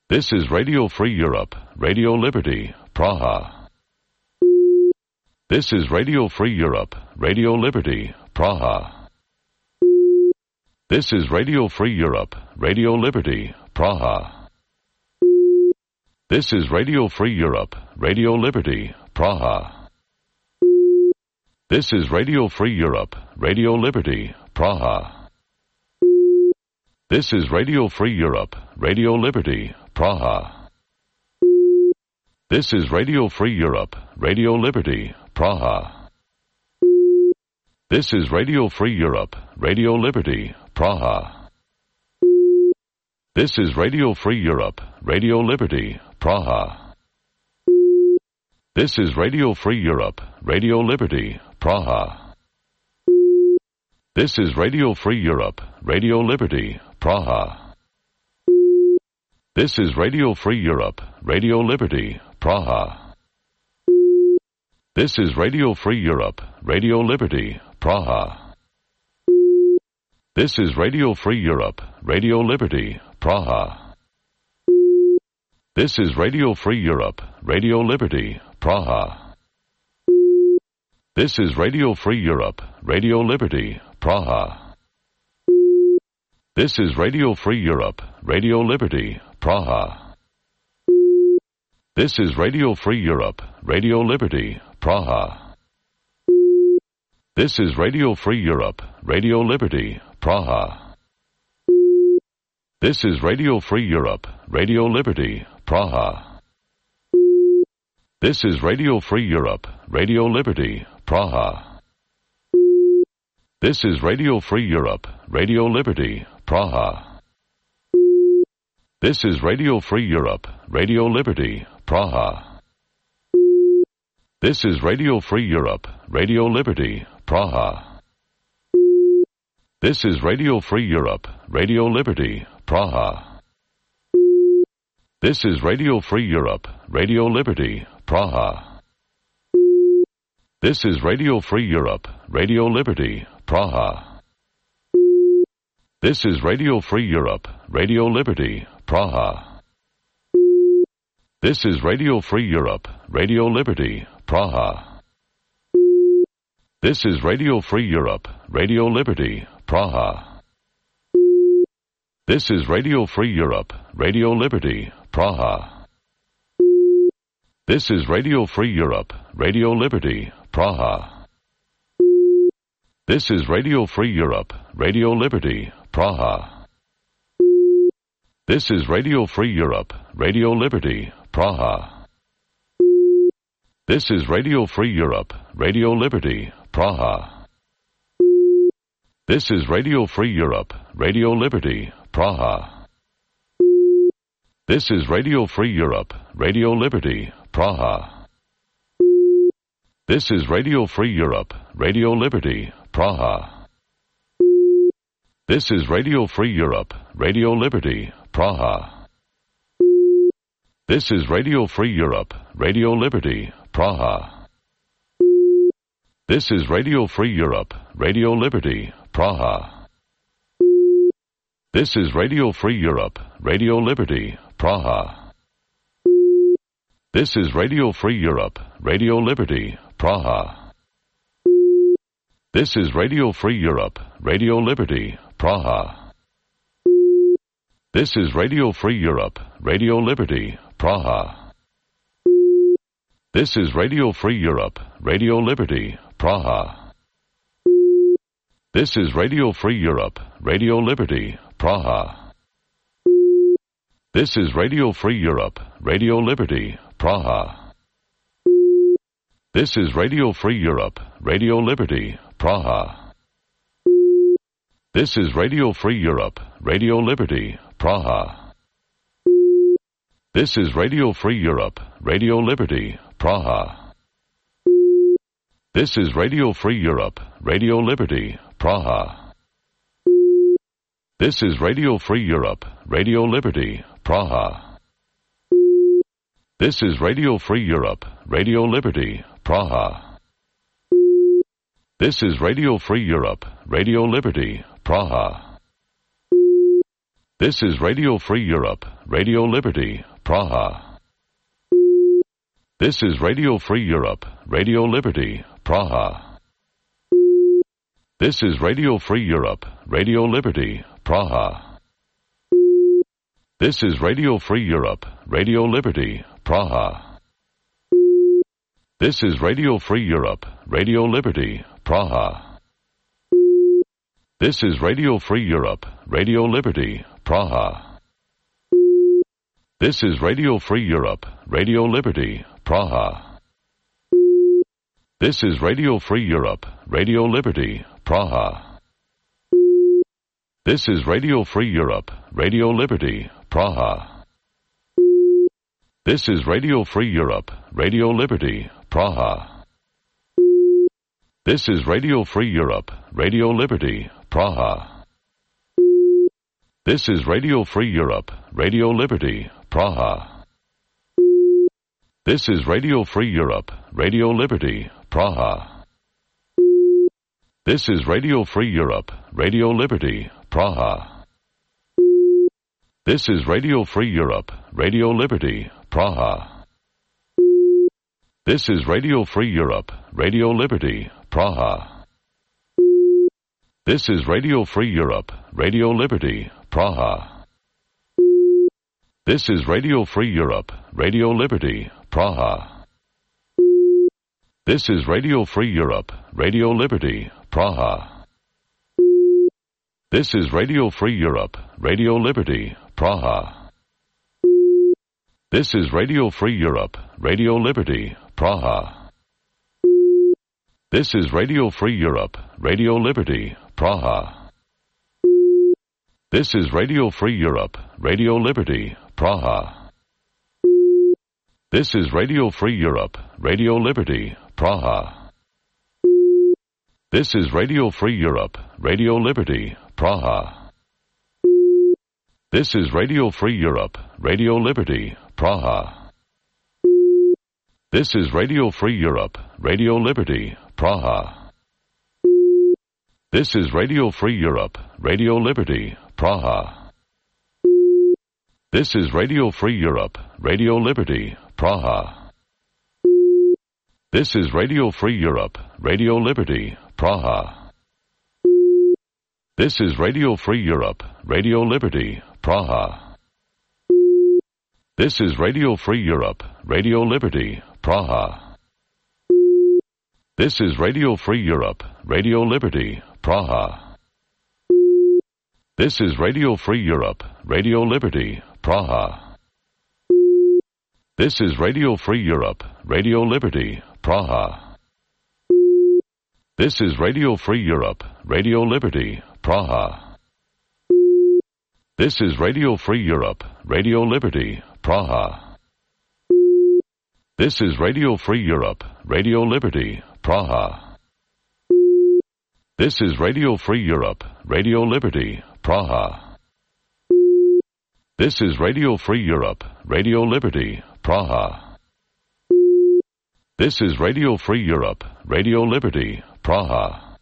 This is Radio Free Europe, Radio Liberty, Praha. This is Radio Free Europe, Radio Liberty, Praha. This is Radio Free Europe, Radio Liberty, Praha. This is Radio Free Europe, Radio Liberty, Praha. This is Radio Free Europe, Radio Liberty, Praha. This is Radio Free Europe, Radio Liberty, Praha. This is Radio Free Europe, Radio Liberty, Praha. This is Radio Free Europe, Radio Liberty, Praha. This is Radio Free Europe, Radio Liberty, Praha. This is Radio Free Europe, Radio Liberty, Praha. This is Radio Free Europe, Radio Liberty, Praha. This is Radio Free Europe, Radio Liberty, Praha. This is Radio Free Europe, Radio Liberty, Praha. This is Radio Free Europe, Radio Liberty, Praha. This is Radio Free Europe, Radio Liberty, Praha. This is Radio Free Europe, Radio Liberty, Praha. This is Radio Free Europe, Radio Liberty, Praha. This is Radio Free Europe, Radio Liberty, Praha. This is Radio Free Europe, Radio Liberty, Praha. This is Radio Free Europe, Radio Liberty, Praha. This is Radio Free Europe, Radio Liberty, Praha. This is Radio Free Europe, Radio Liberty, Praha. This is Radio Free Europe, Radio Liberty, Praha. This is Radio Free Europe, Radio Liberty, Praha. This is Radio Free Europe, Radio Liberty, Praha. This is Radio Free Europe, Radio Liberty, Praha. This is Radio Free Europe, Radio Liberty, Praha. This is Radio Free Europe, Radio Liberty, Praha. This is Radio Free Europe, Radio Liberty, Praha. This is Radio Free Europe, Radio Liberty, Praha. This is Radio Free Europe, Radio Liberty, Praha. This is Radio Free Europe, Radio Liberty, Praha. This is Radio Free Europe, Radio Liberty, Praha. This is Radio Free Europe, Radio Liberty, Praha. This is Radio Free Europe, Radio Liberty, Praha. This is Radio Free Europe, Radio Liberty, Praha. This is Radio Free Europe, Radio Liberty, Praha. This is Radio Free Europe, Radio Liberty, Praha. This is Radio Free Europe, Radio Liberty, Praha. This is Radio Free Europe, Radio Liberty, Praha. This is Radio Free Europe, Radio Liberty, Praha. This is Radio Free Europe, Radio Liberty, Praha. This is Radio Free Europe, Radio Liberty, Praha. This is Radio Free Europe, Radio Liberty, Praha. This is Radio Free Europe, Radio Liberty, Praha. This is Radio Free Europe, Radio Liberty, Praha. This is Radio Free Europe, Radio Liberty, Praha. This is Radio Free Europe, Radio Liberty, Praha. This is Radio Free Europe, Radio Liberty, Praha. This is Radio Free Europe, Radio Liberty, Praha. This is Radio Free Europe, Radio Liberty, Praha. This is Radio Free Europe, Radio Liberty, Praha. This is Radio Free Europe, Radio Liberty, Praha. This is Radio Free Europe, Radio Liberty, Praha. This is Radio Free Europe, Radio Liberty, Praha. This is Radio Free Europe, Radio Liberty, Praha. This is Radio Free Europe, Radio Liberty, Praha. This is Radio Free Europe, Radio Liberty, Praha. This is Radio Free Europe, Radio Liberty, Praha. This is Radio Free Europe, Radio Liberty, Praha. This is Radio Free Europe, Radio Liberty, Praha. This is Radio Free Europe, Radio Liberty, Praha. This is Radio Free Europe, Radio Liberty, Praha. This is Radio Free Europe, Radio Liberty, Praha. This is Radio Free Europe, Radio Liberty, Praha. This is Radio Free Europe, Radio Liberty, Praha. This is Radio Free Europe, Radio Liberty, Praha. This is Radio Free Europe, Radio Liberty, Praha. This is Radio Free Europe, Radio Liberty, Praha. This is Radio Free Europe, Radio Liberty, Praha. This is Radio Free Europe, Radio Liberty, Praha. This is Radio Free Europe, Radio Liberty, Praha. This is Radio Free Europe, Radio Liberty, Praha. This is Radio Free Europe, Radio Liberty, Praha. This is Radio Free Europe, Radio Liberty, Praha. This is Radio Free Europe, Radio Liberty, Praha. This is Radio Free Europe, Radio Liberty, Praha. This is Radio Free Europe, Radio Liberty, Praha. This is Radio Free Europe, Radio Liberty, Praha. This is Radio Free Europe, Radio Liberty, Praha. This is Radio Free Europe, Radio Liberty, Praha. This is Radio Free Europe, Radio Liberty, Praha. This is Radio Free Europe, Radio Liberty, Praha. This is Radio Free Europe, Radio Liberty, Praha. This is Radio Free Europe, Radio Liberty, Praha. This is Radio Free Europe, Radio Liberty, Praha. This is Radio Free Europe, Radio Liberty, Praha. This is Radio Free Europe, Radio Liberty, Praha. This is Radio Free Europe, Radio Liberty, Praha. This is Radio Free Europe, Radio Liberty, Praha. This is Radio Free Europe, Radio Liberty, Praha. This is Radio Free Europe, Radio Liberty, Praha. This is Radio Free Europe, Radio Liberty, Praha. This is Radio Free Europe, Radio Liberty, Praha. This is Radio Free Europe, Radio Liberty, Praha. This is Radio Free Europe, Radio Liberty, Praha.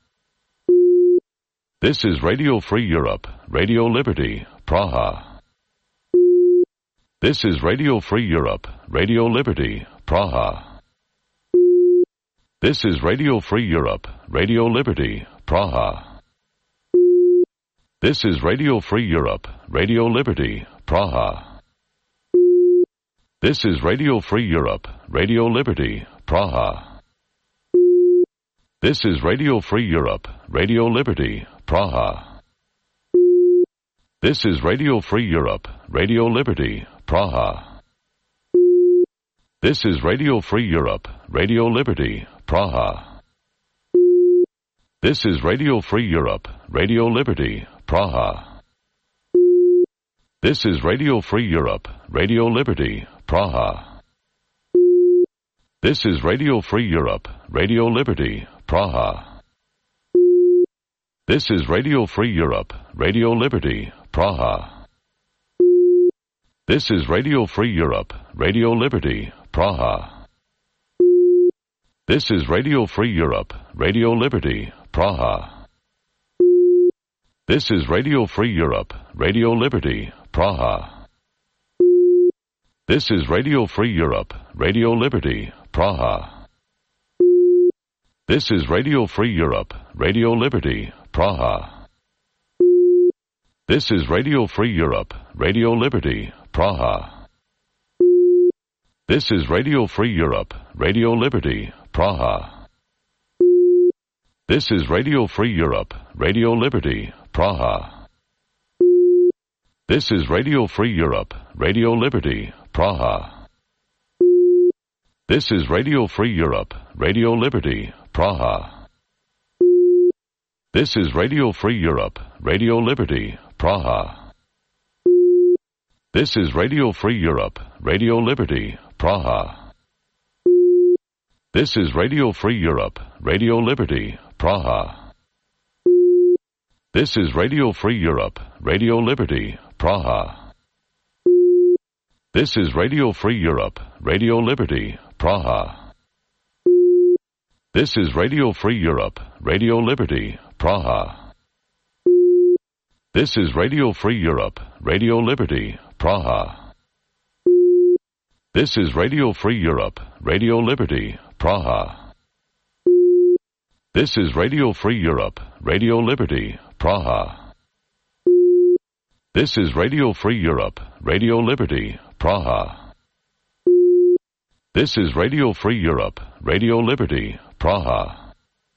This is Radio Free Europe, Radio Liberty, Praha. This is Radio Free Europe, Radio Liberty, Praha. This is Radio Free Europe, Radio Liberty, Praha. This is Radio Free Europe, Radio Liberty, Praha. This is Radio Free Europe, Radio Liberty, Praha. This is Radio Free Europe, Radio Liberty, Praha. This is Radio Free Europe, Radio Liberty, Praha. This is Radio Free Europe, Radio Liberty, Praha. This is Radio Free Europe, Radio Liberty, Praha. This is Radio Free Europe, Radio Liberty, Praha. This is Radio Free Europe, Radio Liberty, Praha. This is Radio Free Europe, Radio Liberty, Praha. This is Radio Free Europe, Radio Liberty, Praha. This is Radio Free Europe, Radio Liberty, Praha. This is Radio Free Europe, Radio Liberty, Praha. This is Radio Free Europe, Radio Liberty, Praha. This is Radio Free Europe, Radio Liberty, Praha. This is Radio Free Europe, Radio Liberty, Praha. This is Radio Free Europe, Radio Liberty, Praha. This is Radio Free Europe, Radio Liberty, Praha. This is Radio Free Europe, Radio Liberty, Praha. This is Radio Free Europe, Radio Liberty, Praha. This is Radio Free Europe, Radio Liberty, Praha. This is Radio Free Europe, Radio Liberty, Praha. This is Radio Free Europe, Radio Liberty, Praha. This is Radio Free Europe, Radio Liberty, Praha. This is Radio Free Europe, Radio Liberty, Praha. This is Radio Free Europe, Radio Liberty, Praha. This is Radio Free Europe, Radio Liberty, Praha. This is Radio Free Europe, Radio Liberty, Praha. This is Radio Free Europe, Radio Liberty, Praha. This is Radio Free Europe, Radio Liberty, Praha. This is Radio Free Europe, Radio Liberty, Praha.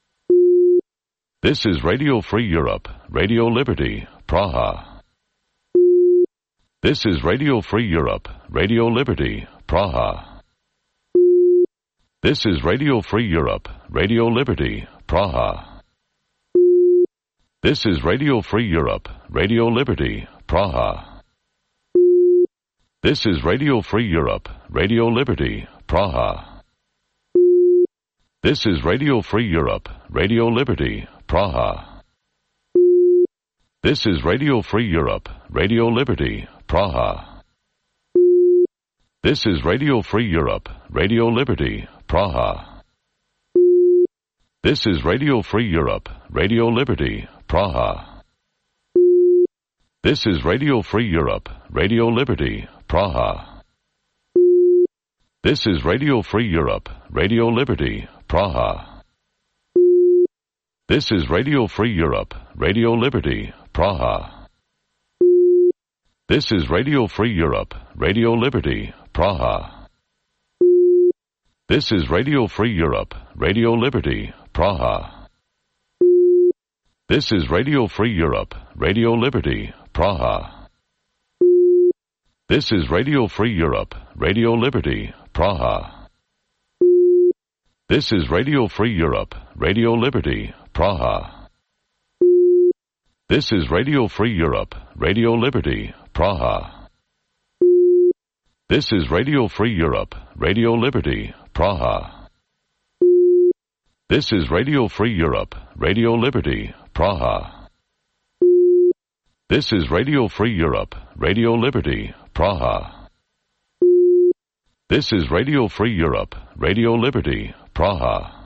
This is Radio Free Europe, Radio Liberty, Praha. This is Radio Free Europe, Radio Liberty, Praha. This is Radio Free Europe, Radio Liberty, Praha. This is Radio Free Europe, Radio Liberty, Praha. This is Radio Free Europe, Radio Liberty, Praha. This is Radio Free Europe, Radio Liberty, Praha. This is Radio Free Europe, Radio Liberty, Praha. This is Radio Free Europe, Radio Liberty, Praha. This is Radio Free Europe, Radio Liberty, Praha. This is Radio Free Europe, Radio Liberty, Praha. This is Radio Free Europe, Radio Liberty, Praha. This is Radio Free Europe, Radio Liberty, Praha. This is Radio Free Europe, Radio Liberty, Praha. This is Radio Free Europe, Radio Liberty, Praha. This is Radio Free Europe, Radio Liberty, Praha. This is Radio Free Europe, Radio Liberty, Praha. This is Radio Free Europe, Radio Liberty, Praha. This is Radio Free Europe, Radio Liberty, Praha. This is Radio Free Europe, Radio Liberty, Praha. This is Radio Free Europe, Radio Liberty, Praha. This is Radio Free Europe, Radio Liberty, Praha. This is Radio Free Europe, Radio Liberty, Praha.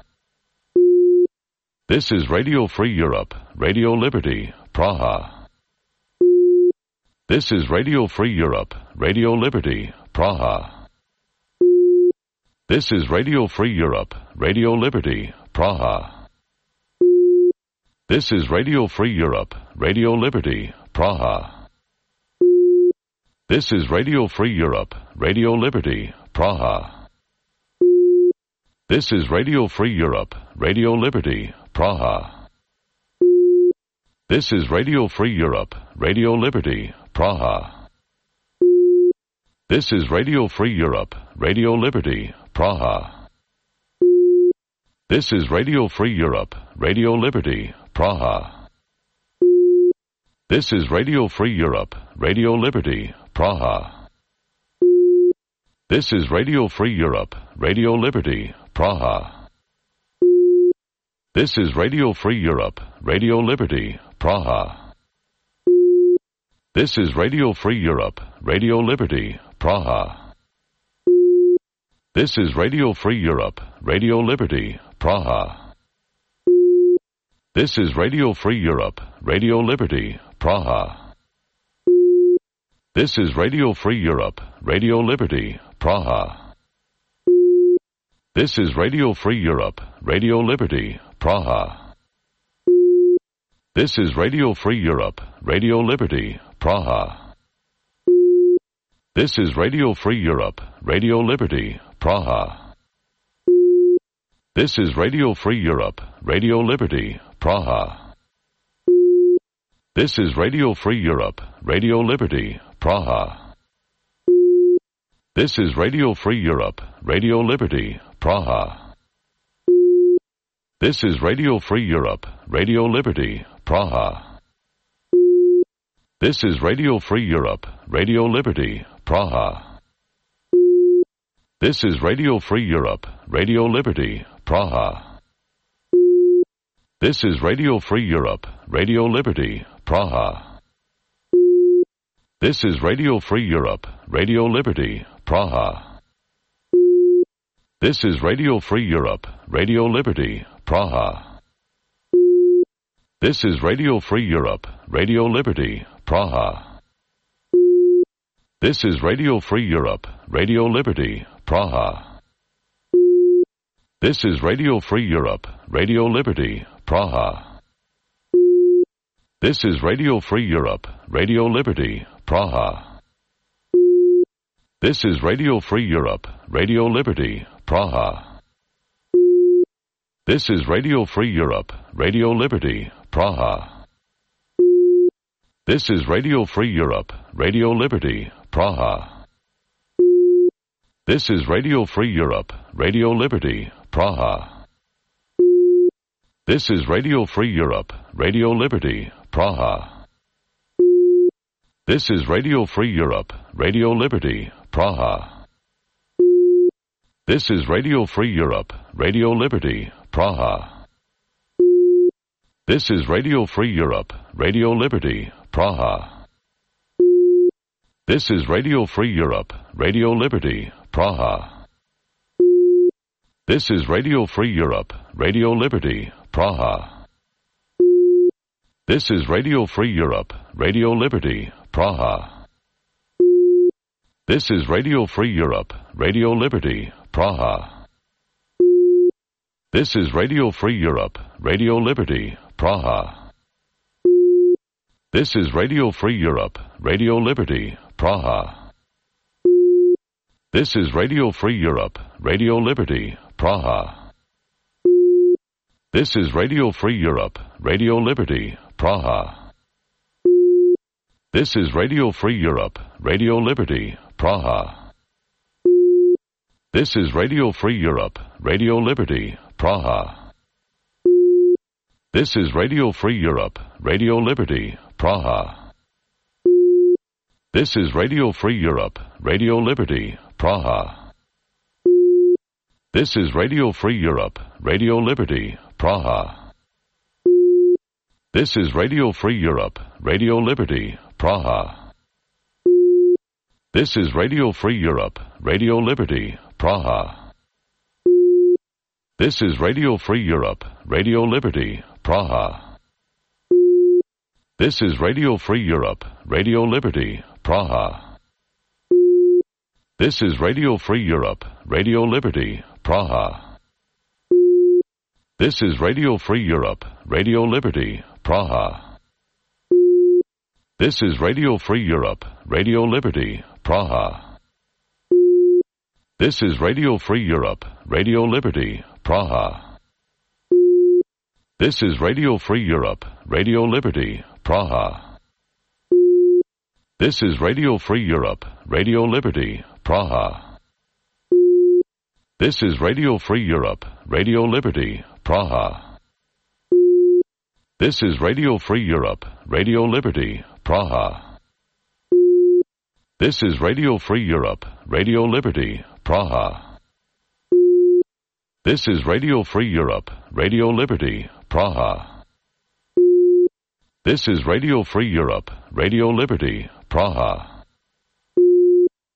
This is Radio Free Europe, Radio Liberty, Praha. This is Radio Free Europe, Radio Liberty, Praha. This is Radio Free Europe, Radio Liberty, Praha. This is Radio Free Europe, Radio Liberty, Praha. This is Radio Free Europe, Radio Liberty, Praha. This is Radio Free Europe, Radio Liberty, Praha. This is Radio Free Europe, Radio Liberty, Praha. This is Radio Free Europe, Radio Liberty, Praha. This is Radio Free Europe, Radio Liberty, Praha. This is Radio Free Europe, Radio Liberty, Praha. This is Radio Free Europe, Radio Liberty, Praha. This is Radio Free Europe, Radio Liberty, Praha. This is Radio Free Europe, Radio Liberty, Praha. This is Radio Free Europe, Radio Liberty, Praha. This is Radio Free Europe, Radio Liberty, Praha. This is Radio Free Europe, Radio Liberty, Praha. This is Radio Free Europe, Radio Liberty, Praha. This is Radio Free Europe, Radio Liberty, Praha. This is Radio Free Europe, Radio Liberty, Praha. This is Radio Free Europe, Radio Liberty, Praha. This is Radio Free Europe, Radio Liberty, Praha. This is Radio Free Europe, Radio Liberty, Praha. This is Radio Free Europe, Radio Liberty, Praha. This is Radio Free Europe, Radio Liberty, Praha. This is Radio Free Europe, Radio Liberty, Praha. This is Radio Free Europe, Radio Liberty, Praha. This is Radio Free Europe, Radio Liberty, Praha. This is Radio Free Europe, Radio Liberty, Praha. This is Radio Free Europe, Radio Liberty, Praha. This is Radio Free Europe, Radio Liberty, Praha. This is Radio Free Europe, Radio Liberty, Praha. This is Radio Free Europe, Radio Liberty, Praha. This is Radio Free Europe, Radio Liberty, Praha. This is Radio Free Europe, Radio Liberty, Praha. This is Radio Free Europe, Radio Liberty, Praha. This is Radio Free Europe, Radio Liberty, Praha. This is Radio Free Europe, Radio Liberty, Praha. This is Radio Free Europe, Radio Liberty, Praha. This is Radio Free Europe, Radio Liberty, Praha. This is Radio Free Europe, Radio Liberty, Praha. This is Radio Free Europe, Radio Liberty, Praha. This is Radio Free Europe, Radio Liberty, Praha. This is Radio Free Europe, Radio Liberty, Praha. This is Radio Free Europe, Radio Liberty, Praha. This is Radio Free Europe, Radio Liberty, Praha. This is Radio Free Europe, Radio Liberty, Praha. This is Radio Free Europe, Radio Liberty, Praha. This is Radio Free Europe, Radio Liberty, Praha. This is Radio Free Europe, Radio Liberty, Praha. This is Radio Free Europe, Radio Liberty, Praha. This is Radio Free Europe, Radio Liberty, Praha. This is Radio Free Europe, Radio Liberty, Praha. This is Radio Free Europe, Radio Liberty, Praha. This is Radio Free Europe, Radio Liberty, Praha. This is Radio Free Europe, Radio Liberty, Praha. This is Radio Free Europe, Radio Liberty, Praha. This is Radio Free Europe, Radio Liberty, Praha. This is Radio Free Europe, Radio Liberty, Praha. This is Radio Free Europe, Radio Liberty, Praha. This is Radio Free Europe, Radio Liberty, Praha. This is Radio Free Europe, Radio Liberty, Praha. This is Radio Free Europe, Radio Liberty, Praha. This is Radio Free Europe, Radio Liberty, Praha. This is Radio Free Europe, Radio Liberty, Praha. This is Radio Free Europe, Radio Liberty, Praha. This is Radio Free Europe, Radio Liberty, Praha. This is Radio Free Europe, Radio Liberty, Praha. This is Radio Free Europe, Radio Liberty, Praha.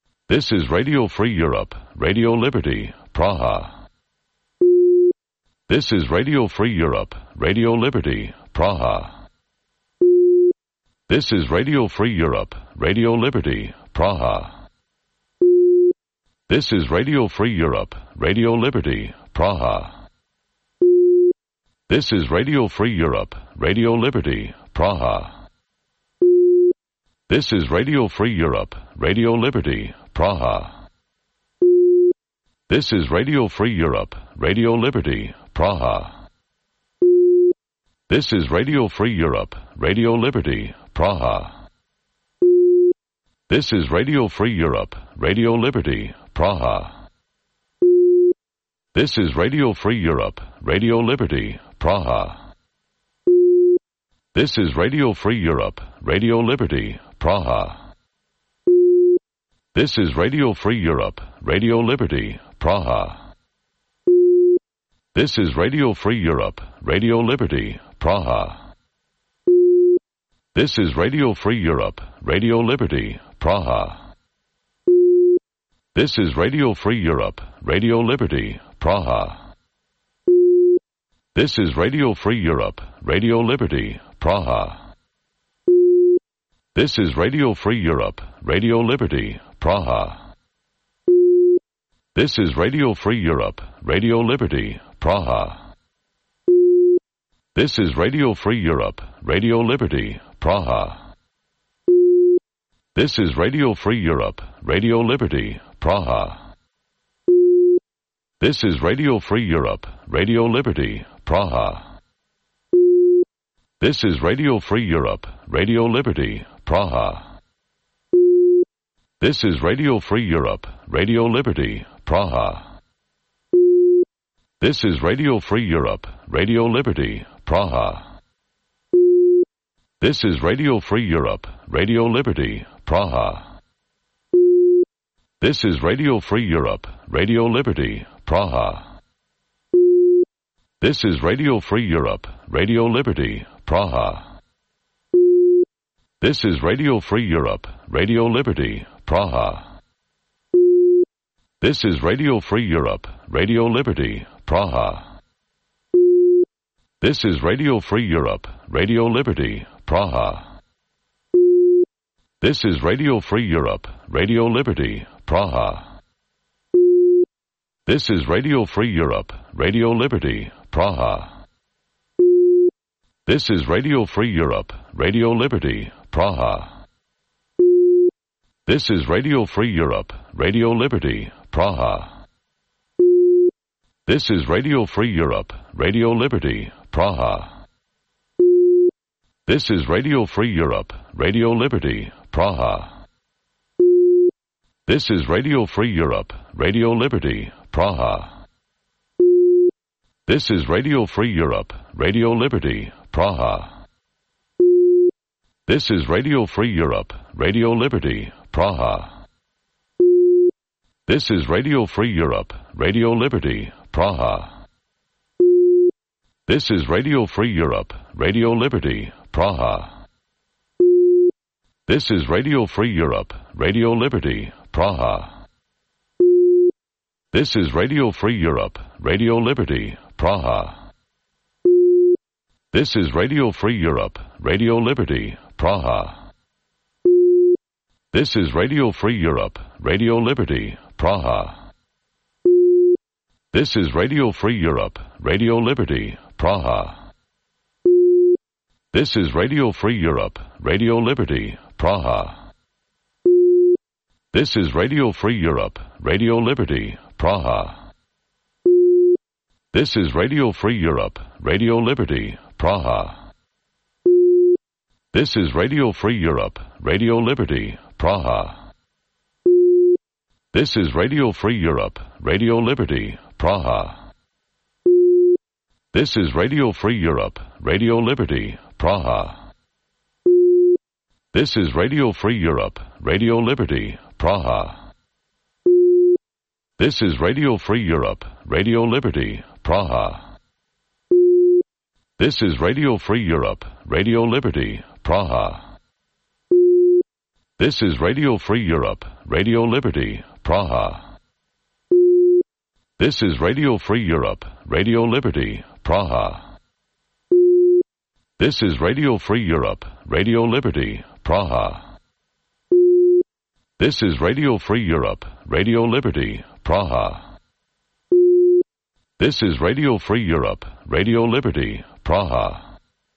This is Radio Free Europe, Radio Liberty, Praha. This is Radio Free Europe, Radio Liberty, Praha. This is Radio Free Europe, Radio Liberty, Praha. This is Radio Free Europe, Radio Liberty, Praha. This is Radio Free Europe, Radio Liberty, Praha. This is Radio Free Europe, Radio Liberty, Praha. This is Radio Free Europe, Radio Liberty, Praha. This is Radio Free Europe, Radio Liberty, Praha. This is Radio Free Europe, Radio Liberty, Praha. This is Radio Free Europe, Radio Liberty, Praha. This is Radio Free Europe, Radio Liberty, Praha. This is Radio Free Europe, Radio Liberty, Praha. This is Radio Free Europe, Radio Liberty, Praha. This is Radio Free Europe, Radio Liberty, Praha. This is Radio Free Europe, Radio Liberty, Praha. This is Radio Free Europe, Radio Liberty, Praha. This is Radio Free Europe, Radio Liberty, Praha. This is Radio Free Europe, Radio Liberty, Praha. This is Radio Free Europe, Radio Liberty, Praha. This is Radio Free Europe, Radio Liberty, Praha. This is Radio Free Europe, Radio Liberty, Praha. This is Radio Free Europe, Radio Liberty, Praha. This is Radio Free Europe, Radio Liberty, Praha. This is Radio Free Europe, Radio Liberty, Praha. This is Radio Free Europe, Radio Liberty, Praha. This is Radio Free Europe, Radio Liberty, Praha. This is Radio Free Europe, Radio Liberty, Praha. This is Radio Free Europe, Radio Liberty, Praha. This is Radio Free Europe, Radio Liberty, Praha. This is Radio Free Europe, Radio Liberty, Praha. This is Radio Free Europe, Radio Liberty, Praha. This is Radio Free Europe, Radio Liberty, Praha. This is Radio Free Europe, Radio Liberty, Praha. This is Radio Free Europe, Radio Liberty, Praha. This is Radio Free Europe, Radio Liberty, Praha. This is Radio Free Europe, Radio Liberty, Praha. This is Radio Free Europe, Radio Liberty, Praha. This is Radio Free Europe, Radio Liberty, Praha. This is Radio Free Europe, Radio Liberty, Praha. This is Radio Free Europe, Radio Liberty, Praha. This is Radio Free Europe, Radio Liberty, Praha. This is Radio Free Europe, Radio Liberty, Praha. This is Radio Free Europe, Radio Liberty, Praha. This is Radio Free Europe, Radio Liberty, Praha. This is Radio Free Europe, Radio Liberty, Praha. This is Radio Free Europe, Radio Liberty, Praha. This is Radio Free Europe, Radio Liberty, Praha. This is Radio Free Europe, Radio Liberty, Praha. This is Radio Free Europe, Radio Liberty, Praha. This is Radio Free Europe, Radio Liberty, Praha. This is Radio Free Europe, Radio Liberty, Praha. This is Radio Free Europe, Radio Liberty, Praha. This is Radio Free Europe, Radio Liberty, Praha. This is Radio Free Europe, Radio Liberty, Praha. This is Radio Free Europe, Radio Liberty, Praha. This is Radio Free Europe, Radio Liberty, Praha. This is Radio Free Europe, Radio Liberty, Praha. This is Radio Free Europe, Radio Liberty, Praha. This is Radio Free Europe, Radio Liberty, Praha. This is Radio Free Europe, Radio Liberty, Praha.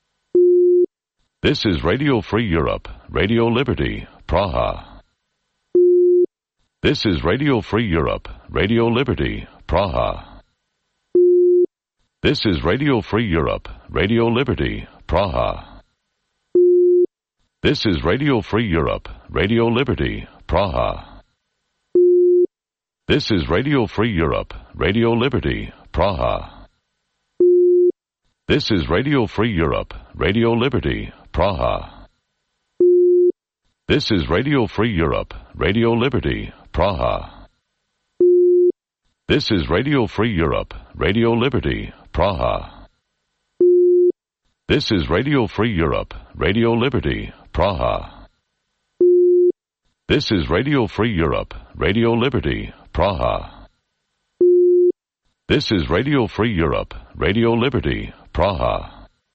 This is Radio Free Europe, Radio Liberty, Praha. This is Radio Free Europe, Radio Liberty, Praha. This is Radio Free Europe, Radio Liberty, Praha. This is Radio Free Europe, Radio Liberty, Praha. This is Radio Free Europe, Radio Liberty, Praha. This is Radio Free Europe, Radio Liberty, Praha. This is Radio Free Europe, Radio Liberty, Praha. This is Radio Free Europe, Radio Liberty, Praha. This is Radio Free Europe, Radio Liberty, Praha. This is Radio Free Europe, Radio Liberty, Praha. This is Radio Free Europe, Radio Liberty, Praha.